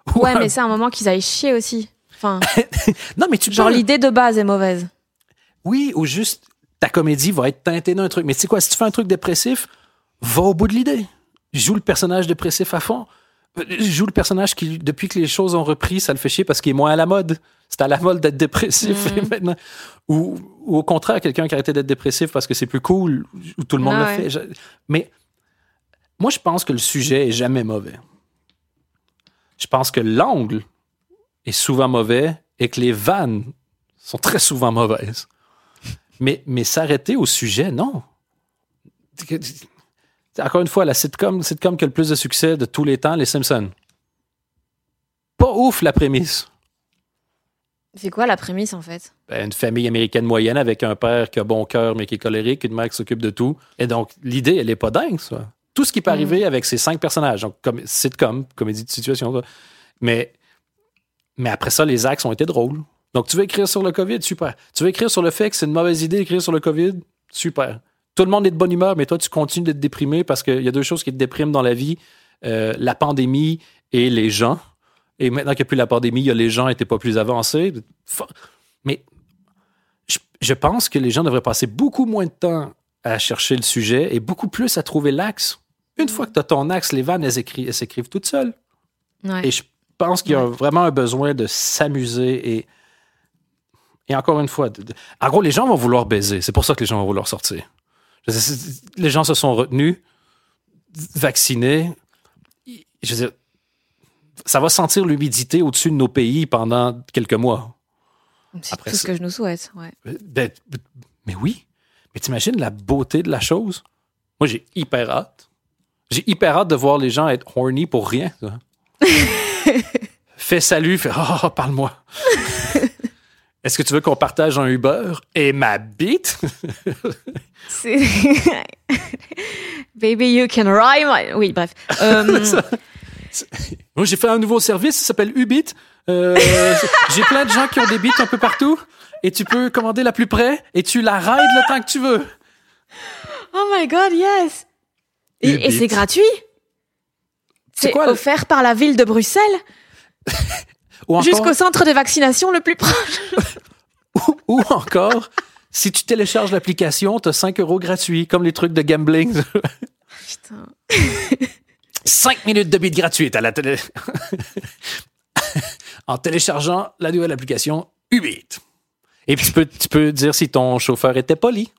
Ouais, mais c'est un moment qu'ils aillent chier aussi. Enfin, non, mais tu genre peux... l'idée de base est mauvaise. Oui, ou juste ta comédie va être teintée d'un truc. Mais tu sais quoi, si tu fais un truc dépressif, va au bout de l'idée. Joue le personnage dépressif à fond. Joue le personnage qui, depuis que les choses ont repris, ça le fait chier parce qu'il est moins à la mode. C'est à la mode d'être dépressif Mm. maintenant. Ou, ou au contraire, quelqu'un qui a arrêté d'être dépressif parce que c'est plus cool, ou tout le monde Ah le ouais. fait. Je- Mais moi, je pense que le sujet est jamais mauvais. Je pense que l'angle est souvent mauvais et que les vannes sont très souvent mauvaises. Mais, mais s'arrêter au sujet, non. Encore une fois, la sitcom, sitcom qui a le plus de succès de tous les temps, Les Simpsons. Pas ouf la prémisse. C'est quoi la prémisse en fait? Ben, une famille américaine moyenne avec un père qui a bon cœur mais qui est colérique, une mère qui s'occupe de tout. Et donc, l'idée, elle est pas dingue, ça. Tout ce qui peut arriver avec ces cinq personnages, donc comme sitcom, comédie de situation, ça. Mais, mais après ça, les axes ont été drôles. Donc, tu veux écrire sur le COVID? Super. Tu veux écrire sur le fait que c'est une mauvaise idée d'écrire sur le COVID? Super. Tout le monde est de bonne humeur, mais toi, tu continues d'être déprimé parce qu'il y a deux choses qui te dépriment dans la vie, euh, la pandémie et les gens. Et maintenant qu'il n'y a plus la pandémie, il y a les gens n'étaient pas plus avancés. Mais je, je pense que les gens devraient passer beaucoup moins de temps à chercher le sujet et beaucoup plus à trouver l'axe. Une fois que tu as ton axe, les vannes, elles, écri- elles s'écrivent toutes seules. Ouais. Et je pense qu'il y a Ouais. vraiment un besoin de s'amuser et, et encore une fois, de, de- en gros, les gens vont vouloir baiser. C'est pour ça que les gens vont vouloir sortir. Je veux dire, les gens se sont retenus, vaccinés. Je veux dire, ça va sentir l'humidité au-dessus de nos pays pendant quelques mois. C'est Après tout ça- ce que je nous souhaite. Ouais. Ben, mais oui. Mais t'imagines la beauté de la chose? Moi, j'ai hyper hâte. J'ai hyper hâte de voir les gens être horny pour rien. ça. Fais salut, fais « Oh, parle-moi. » Est-ce que tu veux qu'on partage un Uber et ma bite? C'est... Baby, you can rhyme. Oui, bref. Euh, Moi, j'ai fait un nouveau service, ça s'appelle Ubit. Euh, j'ai plein de gens qui ont des bits un peu partout et tu peux commander la plus près et tu la rides le temps que tu veux. oh my god, yes. Et, Ubit. et c'est gratuit. C'est C'est quoi, le- offert par la ville de Bruxelles Ou encore, jusqu'au centre de vaccination le plus proche. ou, ou encore, si tu télécharges l'application, t'as cinq euros gratuits, comme les trucs de gambling. Putain. cinq minutes de bits gratuites à la télé. En téléchargeant la nouvelle application Ubit. Et puis tu peux, tu peux dire si ton chauffeur était poli.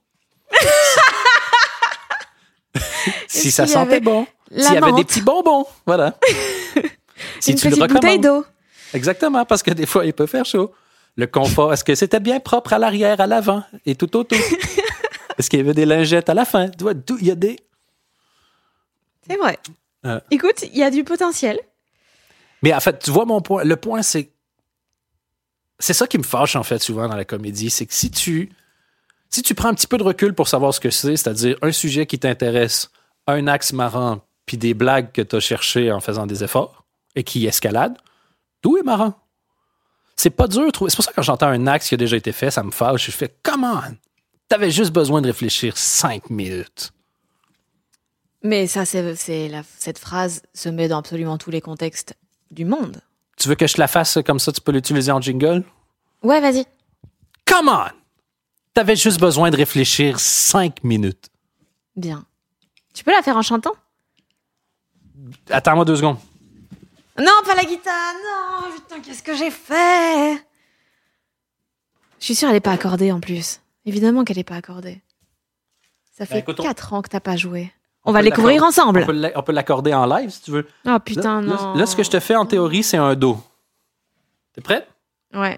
si Est-ce ça qu'il y sentait avait bon. la S'il y avait des menthe? petits bonbons. Voilà. Si Une tu le petite bouteille recommandes. d'eau. Exactement, parce que des fois, il peut faire chaud. Le confort, est-ce que c'était bien propre à l'arrière, à l'avant et tout autour? Est-ce qu'il y avait des lingettes à la fin? Tu vois, tout- il y a des... C'est vrai. Euh. Écoute, il y a du potentiel. Mais en fait, tu vois mon point. Le point, c'est... C'est ça qui me fâche, en fait, souvent dans la comédie. C'est que si tu... Si tu prends un petit peu de recul pour savoir ce que c'est, c'est-à-dire un sujet qui t'intéresse, un axe marrant, puis des blagues que tu as cherchées en faisant des efforts et qui escaladent, tout est marrant. C'est pas dur de trouver. C'est pour ça que quand j'entends un axe qui a déjà été fait, ça me fâche. Je fais, come on! T'avais juste besoin de réfléchir cinq minutes. Mais ça, c'est, c'est la, cette phrase se met dans absolument tous les contextes du monde. Tu veux que je te la fasse comme ça, tu peux l'utiliser en jingle? Ouais, vas-y. Come on! T'avais juste besoin de réfléchir cinq minutes. Bien. Tu peux la faire en chantant? Attends-moi deux secondes. Non, pas la guitare. Non, putain, qu'est-ce que j'ai fait? Je suis sûre qu'elle n'est pas accordée en plus. Évidemment qu'elle n'est pas accordée. Ça fait écoute, on- quatre ans que t'as pas joué. On On, va peut les couvrir l'accorder- ensemble. On peut l'a- on peut l'accorder en live si tu veux. Oh putain, là, non. Là, là, ce que je te fais en théorie, c'est un do. T'es prête? Ouais.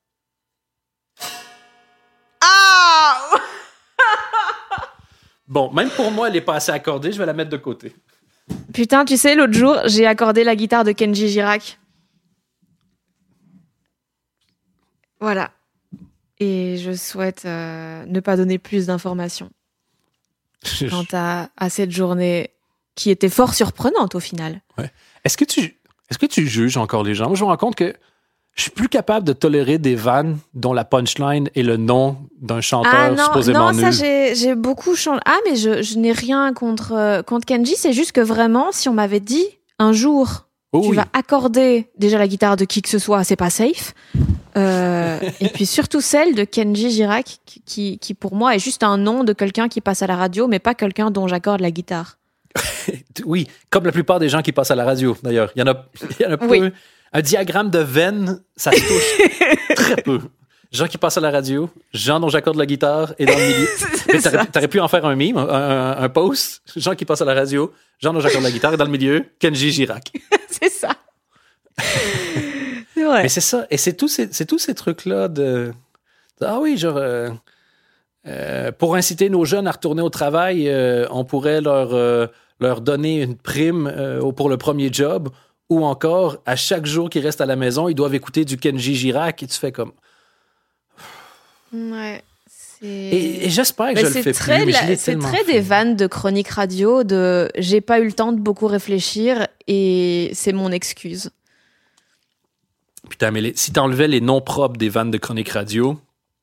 Ah! Bon, même pour moi, elle n'est pas assez accordée. Je vais la mettre de côté. Putain, tu sais, l'autre jour, j'ai accordé la guitare de Kenji Girac. Voilà. Et je souhaite euh, ne pas donner plus d'informations quant à, à cette journée qui était fort surprenante au final. Est-ce que tu est-ce que tu juges encore les gens? Moi, je me rends compte que je suis plus capable de tolérer des vannes dont la punchline est le nom d'un chanteur Ah non, supposément non, ça nul. j'ai, j'ai beaucoup changé. Ah, mais je, je n'ai rien contre, euh, contre Kenji, c'est juste que vraiment, si on m'avait dit un jour Oh, tu oui. vas accorder déjà la guitare de qui que ce soit, c'est pas safe. Euh, et puis surtout celle de Kenji Girac, qui, qui, qui pour moi est juste un nom de quelqu'un qui passe à la radio, mais pas quelqu'un dont j'accorde la guitare. Oui, comme la plupart des gens qui passent à la radio, d'ailleurs. Il y en a, il y en a peu. Oui. Un diagramme de veine, ça se touche très peu. Gens qui passent à la radio, gens dont j'accorde la guitare et dans le milieu. Mais t'aurais, t'aurais pu en faire un meme, un, un, un post. Gens qui passent à la radio, gens dont j'accorde la guitare et dans le milieu, Kenji Girac. C'est ça. C'est vrai. Mais c'est ça. Et c'est tous ces, c'est tous ces trucs-là de, de. Ah oui, genre. Euh, euh, pour inciter nos jeunes à retourner au travail, euh, on pourrait leur, euh, leur donner une prime euh, pour le premier job. Ou encore, à chaque jour qu'ils restent à la maison, ils doivent écouter du Kenji Girac et tu fais comme. Ouais. C'est... Et, et j'espère que mais je c'est le fais très plus, mais la- je l'ai c'est tellement très fait. des vannes de chronique radio de j'ai pas eu le temps de beaucoup réfléchir et c'est mon excuse. Putain, mais les- si t'enlevais les noms propres des vannes de chronique radio,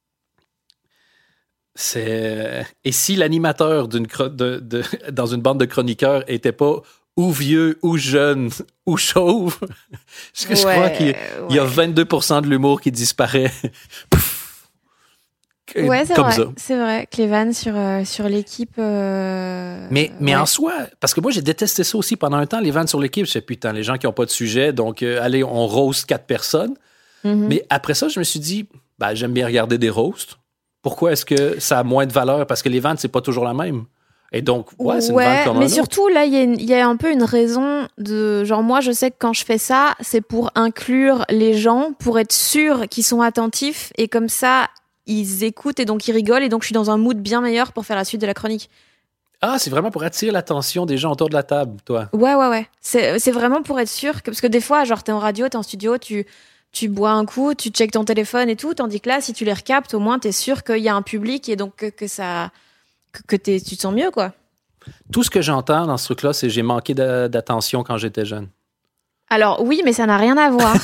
c'est... Et si l'animateur d'une chro- de, de- dans une bande de chroniqueurs était pas ou vieux, ou jeune, ou chauve, parce que je Ouais, crois qu'il y a- il y a ouais. vingt-deux pour cent de l'humour qui disparaît. Pouf! Ouais, c'est Comme vrai. ça. C'est vrai que les vannes sur, euh, sur l'équipe. euh, Mais, mais ouais. en soi, parce que moi, j'ai détesté ça aussi pendant un temps, les vannes sur l'équipe. Je sais, putain, les gens qui n'ont pas de sujet, donc, euh, allez, on roast quatre personnes. Mhm. Mais après ça, je me suis dit, ben, j'aime bien regarder des roasts. Pourquoi est-ce que ça a moins de valeur? Parce que les vannes, c'est pas toujours la même. Et donc, ouais, c'est une vanne comme un mais autre. surtout, là, il y, a une- il y a un peu une raison de. Genre, moi, je sais que quand je fais ça, c'est pour inclure les gens, pour être sûr qu'ils sont attentifs. Et comme ça, ils écoutent et donc ils rigolent. Et donc, je suis dans un mood bien meilleur pour faire la suite de la chronique. Ah, c'est vraiment pour attirer l'attention des gens autour de la table, toi. Ouais, ouais, ouais. C'est c'est vraiment pour être sûr. Que, parce que des fois, genre, t'es en radio, t'es en studio, tu, tu bois un coup, tu checkes ton téléphone et tout. Tandis que là, si tu les recaptes, au moins, t'es sûr qu'il y a un public et donc que, que ça. que, que t'es- tu te sens mieux, quoi. Tout ce que j'entends dans ce truc-là, c'est j'ai manqué d'a- d'attention quand j'étais jeune. Alors, oui, mais ça n'a rien à voir.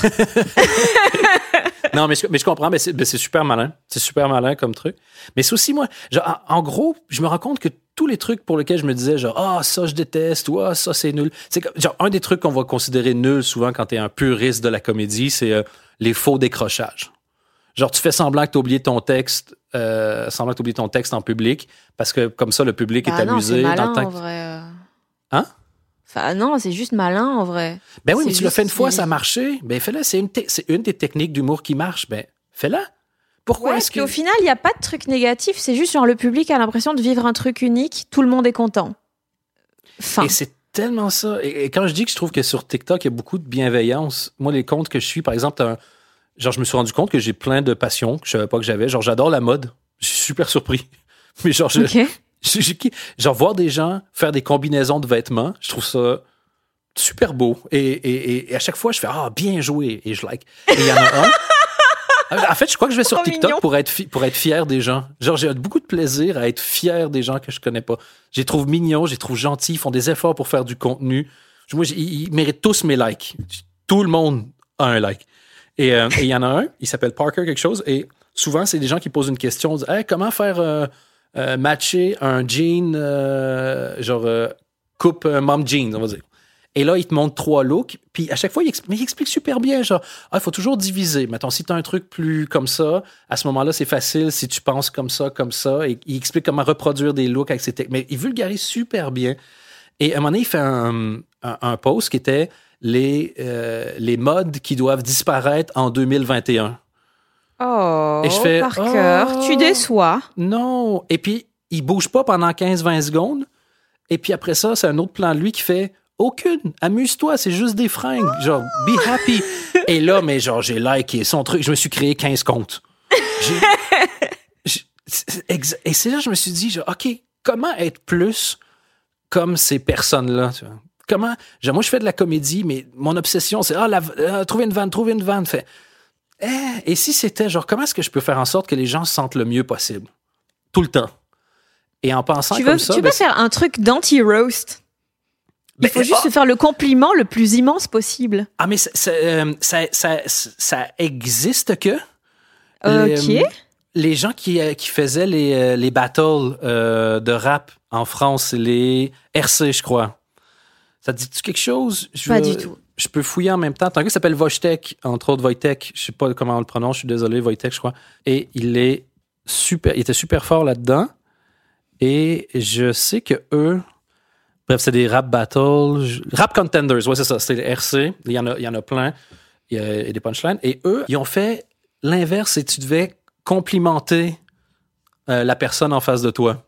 Non, mais je, mais je comprends, mais c'est, mais c'est super malin. C'est super malin comme truc. Mais c'est aussi, moi, genre, en, en gros, je me rends compte que tous les trucs pour lesquels je me disais, genre, ah, ça, je déteste, ou ah, ça, c'est nul. C'est comme, genre, un des trucs qu'on va considérer nul souvent quand t'es un puriste de la comédie, c'est euh, les faux décrochages. Genre, tu fais semblant que t'as oublié ton texte, euh, semblant que t'as oublié ton texte en public, parce que comme ça, le public Bah est non, amusé c'est dans malin, le temps en que- vrai. euh. Hein? Enfin, non, c'est juste malin, en vrai. Ben oui, C'est mais tu l'as juste fait une fois, qu'il- ça a marché. Ben fais-le, c'est une, te- c'est une des techniques d'humour qui marche. Ben fais-la. Pourquoi Ouais, est-ce puis que... au final, il n'y a pas de truc négatif. C'est juste genre le public a l'impression de vivre un truc unique. Tout le monde est content. Fin. Et c'est tellement ça. Et, et quand je dis que je trouve que sur TikTok, il y a beaucoup de bienveillance, moi, les comptes que je suis, par exemple, t'as un- genre, je me suis rendu compte que j'ai plein de passions que je savais pas que j'avais. Genre, j'adore la mode. Je suis super surpris. Mais genre, je, Ok. je- je- genre, voir des gens faire des combinaisons de vêtements, je trouve ça super beau. Et, et, et- et à chaque fois, je fais « Ah, bien joué » et je like. Et il y en a un... En fait, je crois que je vais sur Trop TikTok mignon. pour être, fi- pour être fier des gens. Genre, j'ai beaucoup de plaisir à être fier des gens que je connais pas. Je les trouve mignons, je les trouve gentils, ils font des efforts pour faire du contenu. Moi, j'ai- ils, ils méritent tous mes likes. Tout le monde a un like. Et euh, et il y en a un, il s'appelle Parker quelque chose, et souvent, c'est des gens qui posent une question, disent hey, comment faire euh, euh, matcher un jean, euh, genre euh, coupe euh, mom jeans, on va dire. Et là, il te montre trois looks, puis à chaque fois, il explique, mais il explique super bien, genre, ah, il faut toujours diviser. Mettons, si tu as un truc plus comme ça, à ce moment-là, c'est facile si tu penses comme ça, comme ça, et il explique comment reproduire des looks avec ses techniques. Mais il vulgarise super bien. Et à un moment donné, il fait un, un, un post qui était les, euh, les modes qui doivent disparaître en deux mille vingt et un. Oh, Et je fais, par cœur, oh. tu déçois. Non! Et puis, il bouge pas pendant quinze vingt secondes. Et puis après ça, c'est un autre plan de lui qui fait aucune, amuse-toi, c'est juste des fringues. Genre, be happy. Et là, mais genre, j'ai liké son truc. Je me suis créé quinze comptes. J'ai- j'ai- c'est exa- Et c'est là que je me suis dit, genre, OK, comment être plus comme ces personnes-là? Tu vois? Comment. Genre, moi, je fais de la comédie, mais mon obsession, c'est ah, la, euh, trouver une vanne, trouver une vanne. Fait, eh, et si c'était genre, comment est-ce que je peux faire en sorte que les gens se sentent le mieux possible? Tout le temps. Et en pensant Tu comme veux, ça. tu ben, veux faire un truc d'anti-roast. Il ben, faut juste ah, se faire le compliment le plus immense possible. Ah, mais ça, ça, euh, ça, ça, ça existe que. Ok. Les, les gens qui, euh, qui faisaient les, euh, les battles euh, de rap en France, les R C, je crois. Ça te dit quelque chose? Je Pas veux- du tout. je peux fouiller en même temps. T'as un gars qui s'appelle Wojtek, entre autres Wojtek, je sais pas comment on le prononce, je suis désolé, Wojtek, je crois. Et il est super, il était super fort là-dedans. Et je sais que eux, bref, c'est des rap battles, rap contenders, ouais, c'est ça, c'est les R C, il y en a, il y en a plein, il y a, il y a des punchlines. Et eux, ils ont fait l'inverse, c'est que tu devais complimenter euh, la personne en face de toi.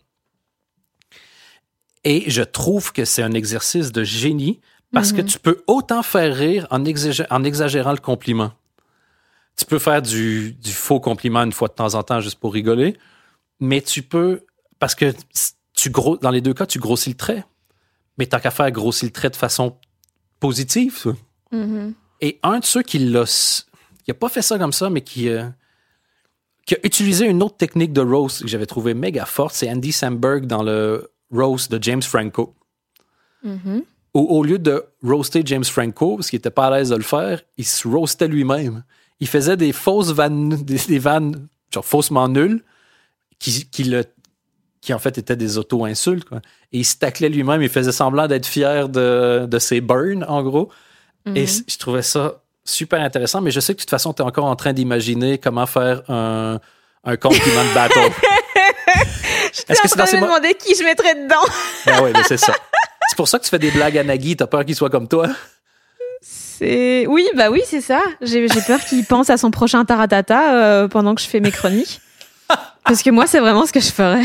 Et je trouve que c'est un exercice de génie parce mm-hmm. que tu peux autant faire rire en, exagé- en exagérant le compliment. Tu peux faire du, du faux compliment une fois de temps en temps juste pour rigoler, mais tu peux, parce que tu gros, dans les deux cas, tu grossis le trait. Mais tant qu'à faire grossir le trait de façon positive. Mm-hmm. Et un de ceux qui l'a, qui n'a pas fait ça comme ça, mais qui, euh, qui a utilisé une autre technique de roast que j'avais trouvé méga forte, c'est Andy Samberg dans le roast de James Franco. Mm-hmm. Où, au lieu de roaster James Franco, parce qu'il n'était pas à l'aise de le faire, il se roastait lui-même. Il faisait des fausses vannes, des, des vannes genre faussement nulles, qui, qui, le, qui en fait étaient des auto-insultes, quoi. Et il se taclait lui-même, il faisait semblant d'être fier de, de ses burns, en gros. Mm-hmm. Et je trouvais ça super intéressant, mais je sais que de toute façon, tu es encore en train d'imaginer comment faire un, un compliment de battle. J'étais Est-ce en que train c'est de me demander qui je mettrais dedans. Ben oui, ben c'est ça. C'est pour ça que tu fais des blagues à Nagui, t'as peur qu'il soit comme toi? C'est... Oui, bah oui, c'est ça. J'ai, j'ai peur qu'il pense à son prochain taratata euh, pendant que je fais mes chroniques. Parce que moi, c'est vraiment ce que je ferais.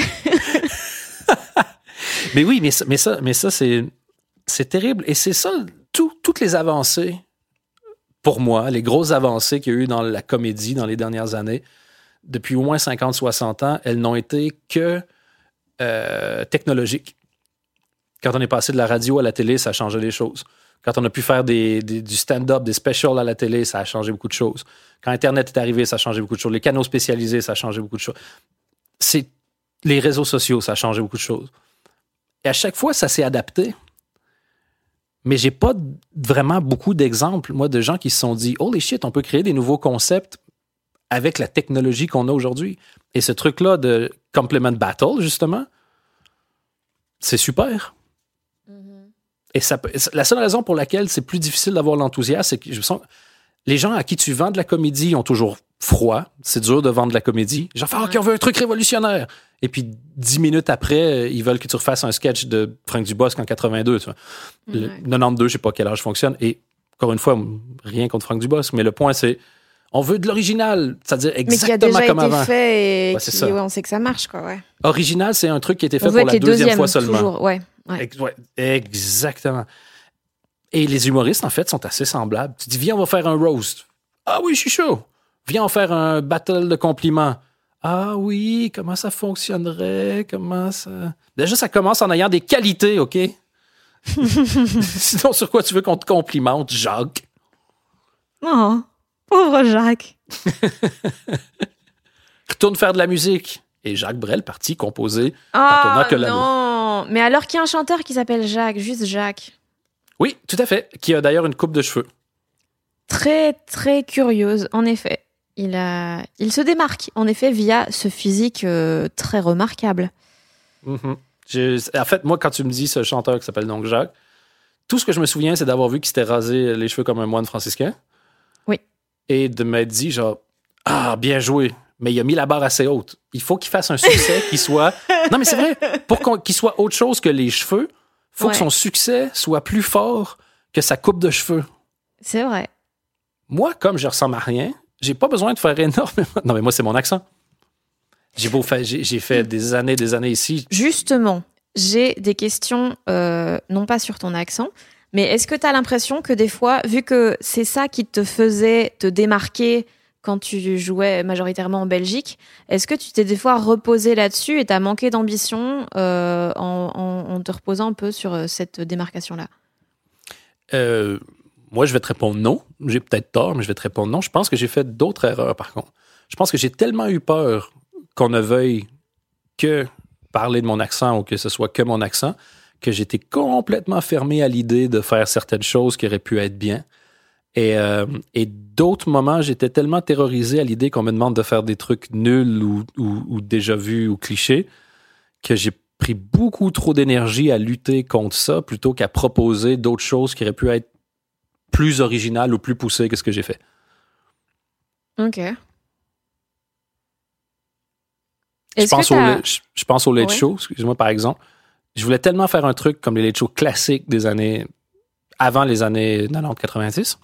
Mais oui, mais ça, mais ça, mais ça c'est, c'est terrible. Et c'est ça, tout, toutes les avancées, pour moi, les grosses avancées qu'il y a eu dans la comédie dans les dernières années, depuis au moins cinquante soixante ans, elles n'ont été que euh, technologiques. Quand on est passé de la radio à la télé, ça a changé les choses. Quand on a pu faire des, des, du stand-up, des specials à la télé, ça a changé beaucoup de choses. Quand Internet est arrivé, ça a changé beaucoup de choses. Les canaux spécialisés, ça a changé beaucoup de choses. C'est les réseaux sociaux, ça a changé beaucoup de choses. Et à chaque fois, ça s'est adapté. Mais j'ai pas vraiment beaucoup d'exemples, moi, de gens qui se sont dit « Holy shit, on peut créer des nouveaux concepts avec la technologie qu'on a aujourd'hui. » Et ce truc-là de Compliment Battle, justement, c'est super. Mm-hmm. Et ça, la seule raison pour laquelle c'est plus difficile d'avoir l'enthousiasme, c'est que je sens, les gens à qui tu vends de la comédie ont toujours froid. C'est dur de vendre de la comédie. Genre, ah, OK, on veut un truc révolutionnaire. Et puis, dix minutes après, ils veulent que tu refasses un sketch de Franck Dubosc en quatre-vingt-deux. Tu vois. Mm-hmm. Le quatre-vingt-douze, je sais pas quel âge fonctionne. Et encore une fois, rien contre Franck Dubosc, mais le point, c'est on veut de l'original, c'est-à-dire exactement comme avant. Mais qui a déjà été fait et ouais, qui, ouais, on sait que ça marche, quoi, ouais. Original, c'est un truc qui a été fait pour la deuxième fois seulement. Toujours, ouais, ouais. ouais. Exactement. Et les humoristes, en fait, sont assez semblables. Tu dis, viens, on va faire un roast. Ah oui, je suis chaud. Viens, on va faire un battle de compliments. Ah oui, comment ça fonctionnerait? Comment ça... Déjà, ça commence en ayant des qualités, OK? Sinon, sur quoi tu veux qu'on te complimente, Jacques? Oh, pauvre Jacques. Retourne faire de la musique. Et Jacques Brel, parti composer oh, quand on a que l'amour. Non, mais alors qu'il y a un chanteur qui s'appelle Jacques, juste Jacques. Oui, tout à fait. Qui a d'ailleurs une coupe de cheveux. Très, très curieuse, en effet. Il, a... il se démarque, en effet, via ce physique euh, très remarquable. Mm-hmm. Je... En fait, moi, quand tu me dis ce chanteur qui s'appelle donc Jacques, tout ce que je me souviens, c'est d'avoir vu qu'il s'était rasé les cheveux comme un moine franciscain. Oui. Et de m'être dit, genre, ah, bien joué. Mais il a mis la barre assez haute. Il faut qu'il fasse un succès qui soit... Non, mais c'est vrai. Pour qu'on... qu'il soit autre chose que les cheveux, il faut ouais. que son succès soit plus fort que sa coupe de cheveux. C'est vrai. Moi, comme je ressemble à rien, j'ai pas besoin de faire énormément... Non, mais moi, c'est mon accent. J'ai, beau fait, j'ai, j'ai fait des années, des années ici. Justement, j'ai des questions, euh, non pas sur ton accent, mais est-ce que tu as l'impression que des fois, vu que c'est ça qui te faisait te démarquer quand tu jouais majoritairement en Belgique, est-ce que tu t'es des fois reposé là-dessus et tu as manqué d'ambition euh, en, en, en te reposant un peu sur cette démarcation-là? Euh... Moi, je vais te répondre non. J'ai peut-être tort, mais je vais te répondre non. Je pense que j'ai fait d'autres erreurs, par contre. Je pense que j'ai tellement eu peur qu'on ne veuille que parler de mon accent ou que ce soit que mon accent que j'étais complètement fermé à l'idée de faire certaines choses qui auraient pu être bien. Et, euh, et d'autres moments, j'étais tellement terrorisé à l'idée qu'on me demande de faire des trucs nuls ou, ou, ou déjà vus ou clichés que j'ai pris beaucoup trop d'énergie à lutter contre ça plutôt qu'à proposer d'autres choses qui auraient pu être plus original ou plus poussé que ce que j'ai fait. OK. Je pense, au, je, je pense au Late ouais. Show, excuse-moi, par exemple. Je voulais tellement faire un truc comme les Late Show classiques des années... avant les années quatre-vingt-dix quatre-vingt-dix,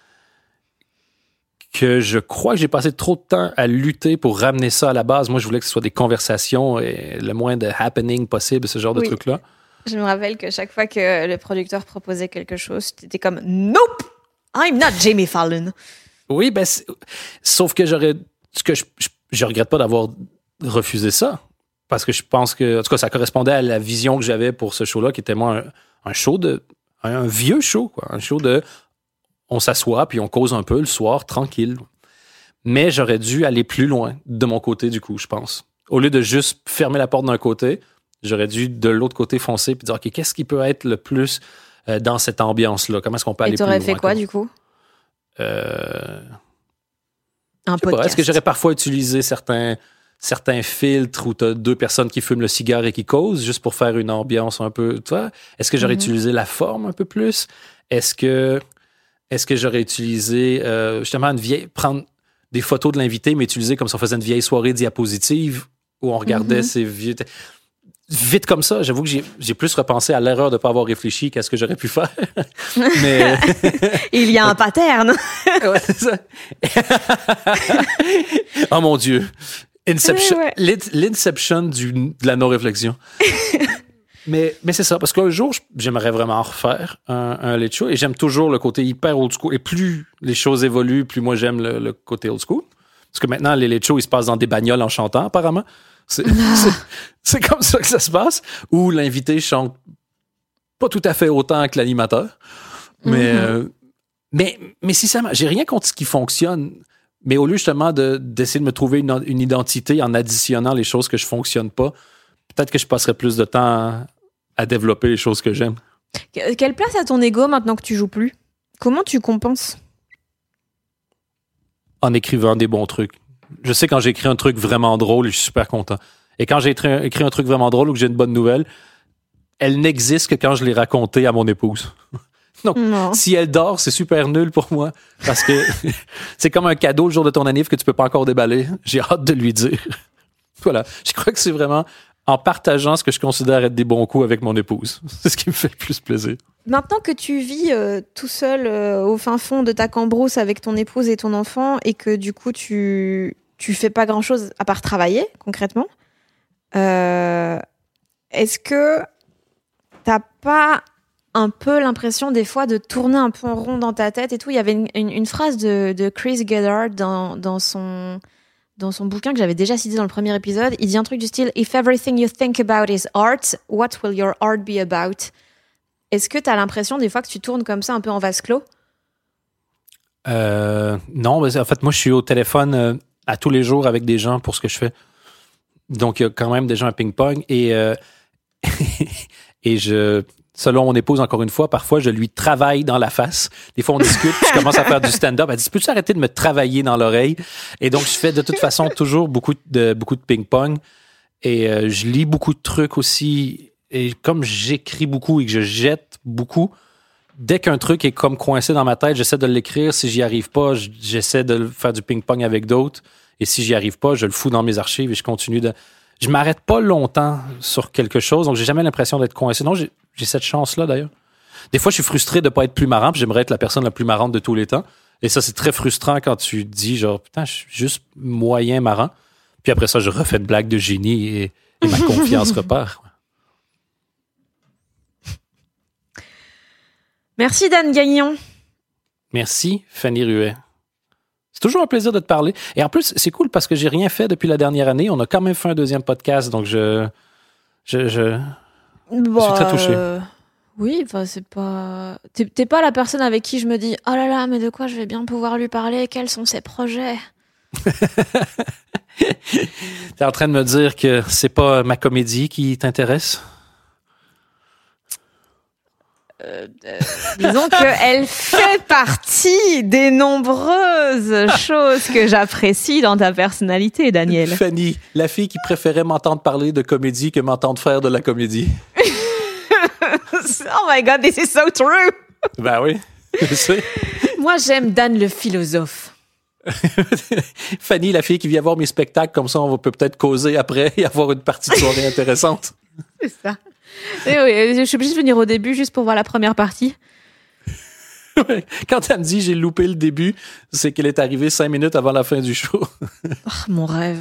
que je crois que j'ai passé trop de temps à lutter pour ramener ça à la base. Moi, je voulais que ce soit des conversations et le moins de happening possible, ce genre oui. de trucs-là. Je me rappelle que chaque fois que le producteur proposait quelque chose, tu étais comme « Nope! I'm not Jimmy Fallon! » Oui, ben, sauf que j'aurais... Ce que je, je, je regrette pas d'avoir refusé ça, parce que je pense que... En tout cas, ça correspondait à la vision que j'avais pour ce show-là, qui était moi un, un show de... Un vieux show, quoi. Un show de... On s'assoit, puis on cause un peu le soir, tranquille. Mais j'aurais dû aller plus loin de mon côté, du coup, je pense. Au lieu de juste fermer la porte d'un côté, j'aurais dû, de l'autre côté, foncer puis dire, OK, qu'est-ce qui peut être le plus euh, dans cette ambiance-là? Comment est-ce qu'on peut aller plus loin? Et t'aurais fait quoi, comme... du coup? Euh... Un podcast. Pas, est-ce que j'aurais parfois utilisé certains... certains filtres où tu as deux personnes qui fument le cigare et qui causent, juste pour faire une ambiance un peu... Tu vois? Est-ce que j'aurais mm-hmm. utilisé la forme un peu plus? Est-ce que, est-ce que j'aurais utilisé euh, justement une vieille... prendre des photos de l'invité, mais utiliser comme si on faisait une vieille soirée diapositive où on regardait mm-hmm. ces vieux... Vite comme ça, j'avoue que j'ai, j'ai plus repensé à l'erreur de ne pas avoir réfléchi qu'à ce que j'aurais pu faire. Mais... Il y a un pattern. Ouais, c'est ça. Oh mon Dieu. Inception, ouais, ouais. L'inception du, de la non-réflexion. mais, mais c'est ça, parce qu'un jour, j'aimerais vraiment refaire un, un late show et j'aime toujours le côté hyper old school. Et plus les choses évoluent, plus moi j'aime le, le côté old school. Parce que maintenant, les late shows, ils se passent dans des bagnoles en chantant, apparemment. C'est, ah. c'est, c'est comme ça que ça se passe, où l'invité chante pas tout à fait autant que l'animateur. Mais, mm-hmm. euh, mais, mais si ça, j'ai rien contre ce qui fonctionne. Mais au lieu justement de, d'essayer de me trouver une, une identité en additionnant les choses que je ne fonctionne pas, peut-être que je passerais plus de temps à, à développer les choses que j'aime. Quelle place a ton ego maintenant que tu joues plus? Comment tu compenses? En écrivant des bons trucs. Je sais quand j'ai écrit un truc vraiment drôle, je suis super content. Et quand j'ai écrit, écrit un truc vraiment drôle ou que j'ai une bonne nouvelle, elle n'existe que quand je l'ai racontée à mon épouse. Donc, non. Si elle dort, c'est super nul pour moi parce que c'est comme un cadeau le jour de ton anniv que tu peux pas encore déballer. J'ai hâte de lui dire. Voilà. Je crois que c'est vraiment en partageant ce que je considère être des bons coups avec mon épouse. C'est ce qui me fait le plus plaisir. Maintenant que tu vis euh, tout seul euh, au fin fond de ta cambrousse avec ton épouse et ton enfant et que du coup tu tu fais pas grand chose à part travailler concrètement, euh, est-ce que t'as pas un peu l'impression des fois de tourner un peu en rond dans ta tête et tout? Il y avait une, une, une phrase de, de Chris Goddard dans, dans, son, dans son bouquin que j'avais déjà cité dans le premier épisode. Il dit un truc du style « If everything you think about is art, what will your art be about ?» Est-ce que tu as l'impression des fois que tu tournes comme ça un peu en vase clos? Euh, non, en fait, moi, je suis au téléphone euh, à tous les jours avec des gens pour ce que je fais. Donc, il y a quand même des gens à ping-pong et, euh, et je... Selon mon épouse, encore une fois, parfois, je lui travaille dans la face. Des fois, on discute, puis je commence à faire du stand-up. Elle dit, peux-tu arrêter de me travailler dans l'oreille? Et donc, je fais de toute façon toujours beaucoup de, beaucoup de ping-pong. Et euh, je lis beaucoup de trucs aussi. Et comme j'écris beaucoup et que je jette beaucoup, dès qu'un truc est comme coincé dans ma tête, j'essaie de l'écrire. Si j'y arrive pas, j'essaie de faire du ping-pong avec d'autres. Et si j'y arrive pas, je le fous dans mes archives et je continue de... Je m'arrête pas longtemps sur quelque chose, donc j'ai jamais l'impression d'être coincé. Non, j'ai, j'ai cette chance-là, d'ailleurs. Des fois, je suis frustré de pas être plus marrant, puis j'aimerais être la personne la plus marrante de tous les temps. Et ça, c'est très frustrant quand tu dis, genre, putain, je suis juste moyen marrant. Puis après ça, je refais une blague de génie et, et ma confiance repart. Merci, Dan Gagnon. Merci, Fanny Ruet. C'est toujours un plaisir de te parler. Et en plus, c'est cool parce que j'ai rien fait depuis la dernière année. On a quand même fait un deuxième podcast, donc je, je, je, bah, je suis très touché. Euh, oui, enfin, c'est pas... T'es, t'es pas la personne avec qui je me dis « Oh là là, mais de quoi je vais bien pouvoir lui parler? Quels sont ses projets? » T'es en train de me dire que c'est pas ma comédie qui t'intéresse? Euh, euh, disons qu'elle fait partie des nombreuses choses que j'apprécie dans ta personnalité, Daniel. Fanny, la fille qui préférait m'entendre parler de comédie que m'entendre faire de la comédie. Oh my God, this is so true! Ben oui. Je sais. Moi, j'aime Dan le philosophe. Fanny, la fille qui vient voir mes spectacles, comme ça, on va peut peut-être causer après et avoir une partie de soirée intéressante. C'est ça. Et oui, je suis obligée de venir au début juste pour voir la première partie. Quand elle me dit j'ai loupé le début, c'est qu'elle est arrivée cinq minutes avant la fin du show. Oh, mon rêve.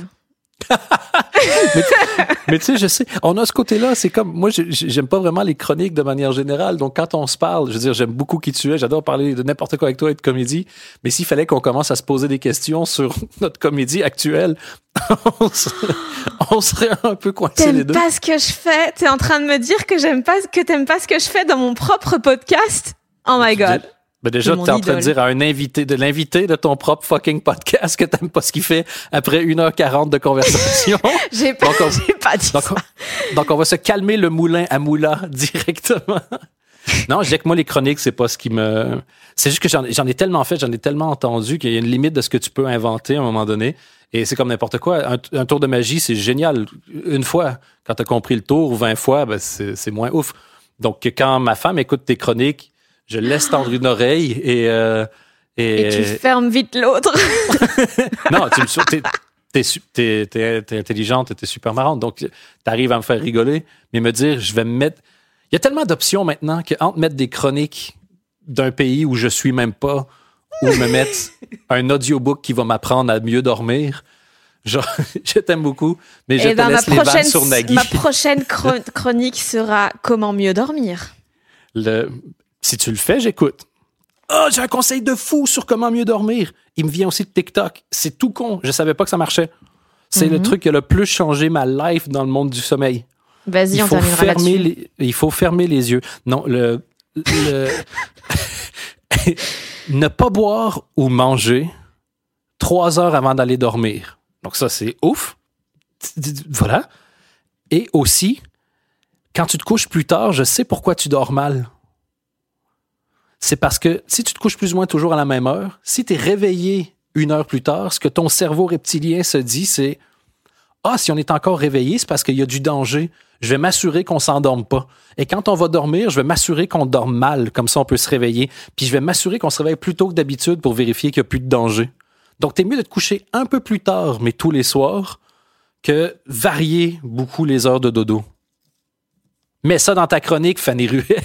Mais tu sais, je sais, on a ce côté-là, c'est comme, moi, j'aime pas vraiment les chroniques de manière générale, donc quand on se parle, je veux dire, j'aime beaucoup qui tu es, j'adore parler de n'importe quoi avec toi et de comédie, mais s'il fallait qu'on commence à se poser des questions sur notre comédie actuelle, on, serait, on serait un peu coincés les deux. T'aimes pas ce que je fais? T'es en train de me dire que j'aime pas, que t'aimes pas ce que je fais dans mon propre podcast? Oh my God. Ben déjà, t'es en train de dire à un invité, de l'invité de ton propre fucking podcast que t'aimes pas ce qu'il fait après une heure quarante de conversation. j'ai pas, on, j'ai pas dit donc, ça. On, donc, on va se calmer le moulin à moula directement. Non, je dis que moi, les chroniques, c'est pas ce qui me... C'est juste que j'en, j'en ai tellement fait, j'en ai tellement entendu qu'il y a une limite de ce que tu peux inventer à un moment donné. Et c'est comme n'importe quoi. Un, un tour de magie, c'est génial. Une fois, quand t'as compris le tour, ou vingt fois, ben c'est, c'est moins ouf. Donc, quand ma femme écoute tes chroniques, je laisse tendre une oreille et... Euh, et... et tu fermes vite l'autre. Non, tu me t'es, t'es, t'es, t'es, t'es intelligente et t'es super marrante. Donc, t'arrives à me faire rigoler, mais me dire, je vais me mettre... Il y a tellement d'options maintenant qu'entre mettre des chroniques d'un pays où je suis même pas, ou me mettre un audiobook qui va m'apprendre à mieux dormir... Genre, je t'aime beaucoup, mais je et te ben laisse ma les prochaine, vannes sur Nagui. Ma prochaine chron- chronique sera « Comment mieux dormir ?» Le... Si tu le fais, j'écoute. Ah, oh, j'ai un conseil de fou sur comment mieux dormir. Il me vient aussi de TikTok. C'est tout con. Je savais pas que ça marchait. C'est mm-hmm. le truc qui a le plus changé ma life dans le monde du sommeil. Vas-y, il on faut terminera fermer là-dessus. Les... Il faut fermer les yeux. Non, le... le... ne pas boire ou manger trois heures avant d'aller dormir. Donc ça, c'est ouf. Voilà. Et aussi, quand tu te couches plus tard, je sais pourquoi tu dors mal. C'est parce que si tu te couches plus ou moins toujours à la même heure, si tu es réveillé une heure plus tard, ce que ton cerveau reptilien se dit, c'est « Ah, si on est encore réveillé, c'est parce qu'il y a du danger. Je vais m'assurer qu'on ne s'endorme pas. Et quand on va dormir, je vais m'assurer qu'on dorme mal, comme ça on peut se réveiller. Puis je vais m'assurer qu'on se réveille plus tôt que d'habitude pour vérifier qu'il n'y a plus de danger. » Donc, t'es mieux de te coucher un peu plus tard, mais tous les soirs, que varier beaucoup les heures de dodo. Mets ça dans ta chronique, Fanny Ruet.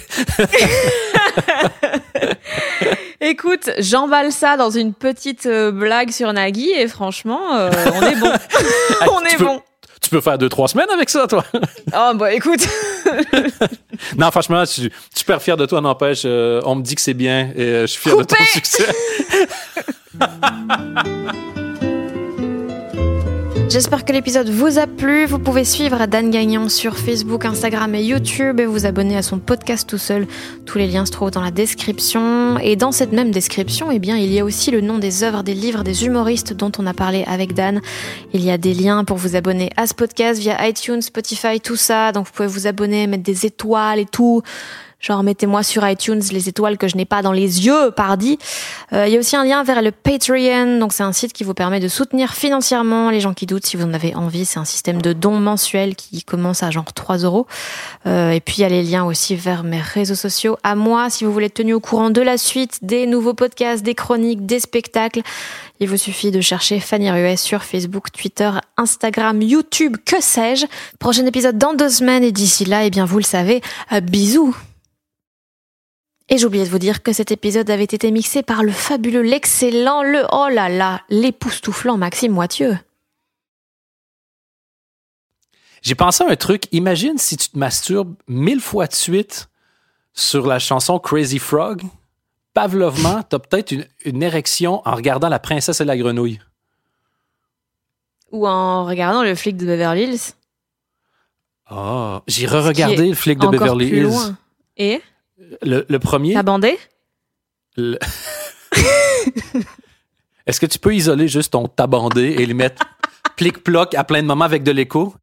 Écoute, j'emballe ça dans une petite euh, blague sur Nagui et franchement, euh, on est bon. on est peux, bon. Tu peux faire deux, trois semaines avec ça, toi. Oh, bah écoute. Non, franchement, je suis super fier de toi, n'empêche. Euh, on me dit que c'est bien et euh, je suis fier Coupé. de ton succès. J'espère que l'épisode vous a plu. Vous pouvez suivre Dan Gagnon sur Facebook, Instagram et YouTube et vous abonner à son podcast tout seul. Tous les liens se trouvent dans la description. Et dans cette même description, eh bien, il y a aussi le nom des œuvres, des livres, des humoristes dont on a parlé avec Dan. Il y a des liens pour vous abonner à ce podcast via iTunes, Spotify, tout ça. Donc vous pouvez vous abonner, mettre des étoiles et tout. Genre, mettez-moi sur iTunes les étoiles que je n'ai pas dans les yeux, pardi. Euh, il y a aussi un lien vers le Patreon. Donc, c'est un site qui vous permet de soutenir financièrement les gens qui doutent. Si vous en avez envie, c'est un système de dons mensuels qui commence à genre trois euros. Euh, et puis, il y a les liens aussi vers mes réseaux sociaux. À moi, si vous voulez être tenu au courant de la suite, des nouveaux podcasts, des chroniques, des spectacles, il vous suffit de chercher Fanny Ruet sur Facebook, Twitter, Instagram, YouTube, que sais-je. Prochain épisode dans deux semaines. Et d'ici là, eh bien, vous le savez, euh, bisous. Et j'oubliais de vous dire que cet épisode avait été mixé par le fabuleux, l'excellent, le oh là là, l'époustouflant Maxime Moitieu. J'ai pensé à un truc. Imagine si tu te masturbes mille fois de suite sur la chanson Crazy Frog. Pavlovement, t'as peut-être une, une érection en regardant La Princesse et la Grenouille. Ou en regardant Le Flic de Beverly Hills. Ah, oh, j'ai re-regardé Le Flic de Beverly Hills. Loin. Et Le, le premier. T'as bandé? Le... Est-ce que tu peux isoler juste ton tabandé et le mettre plic-ploc à plein de moments avec de l'écho?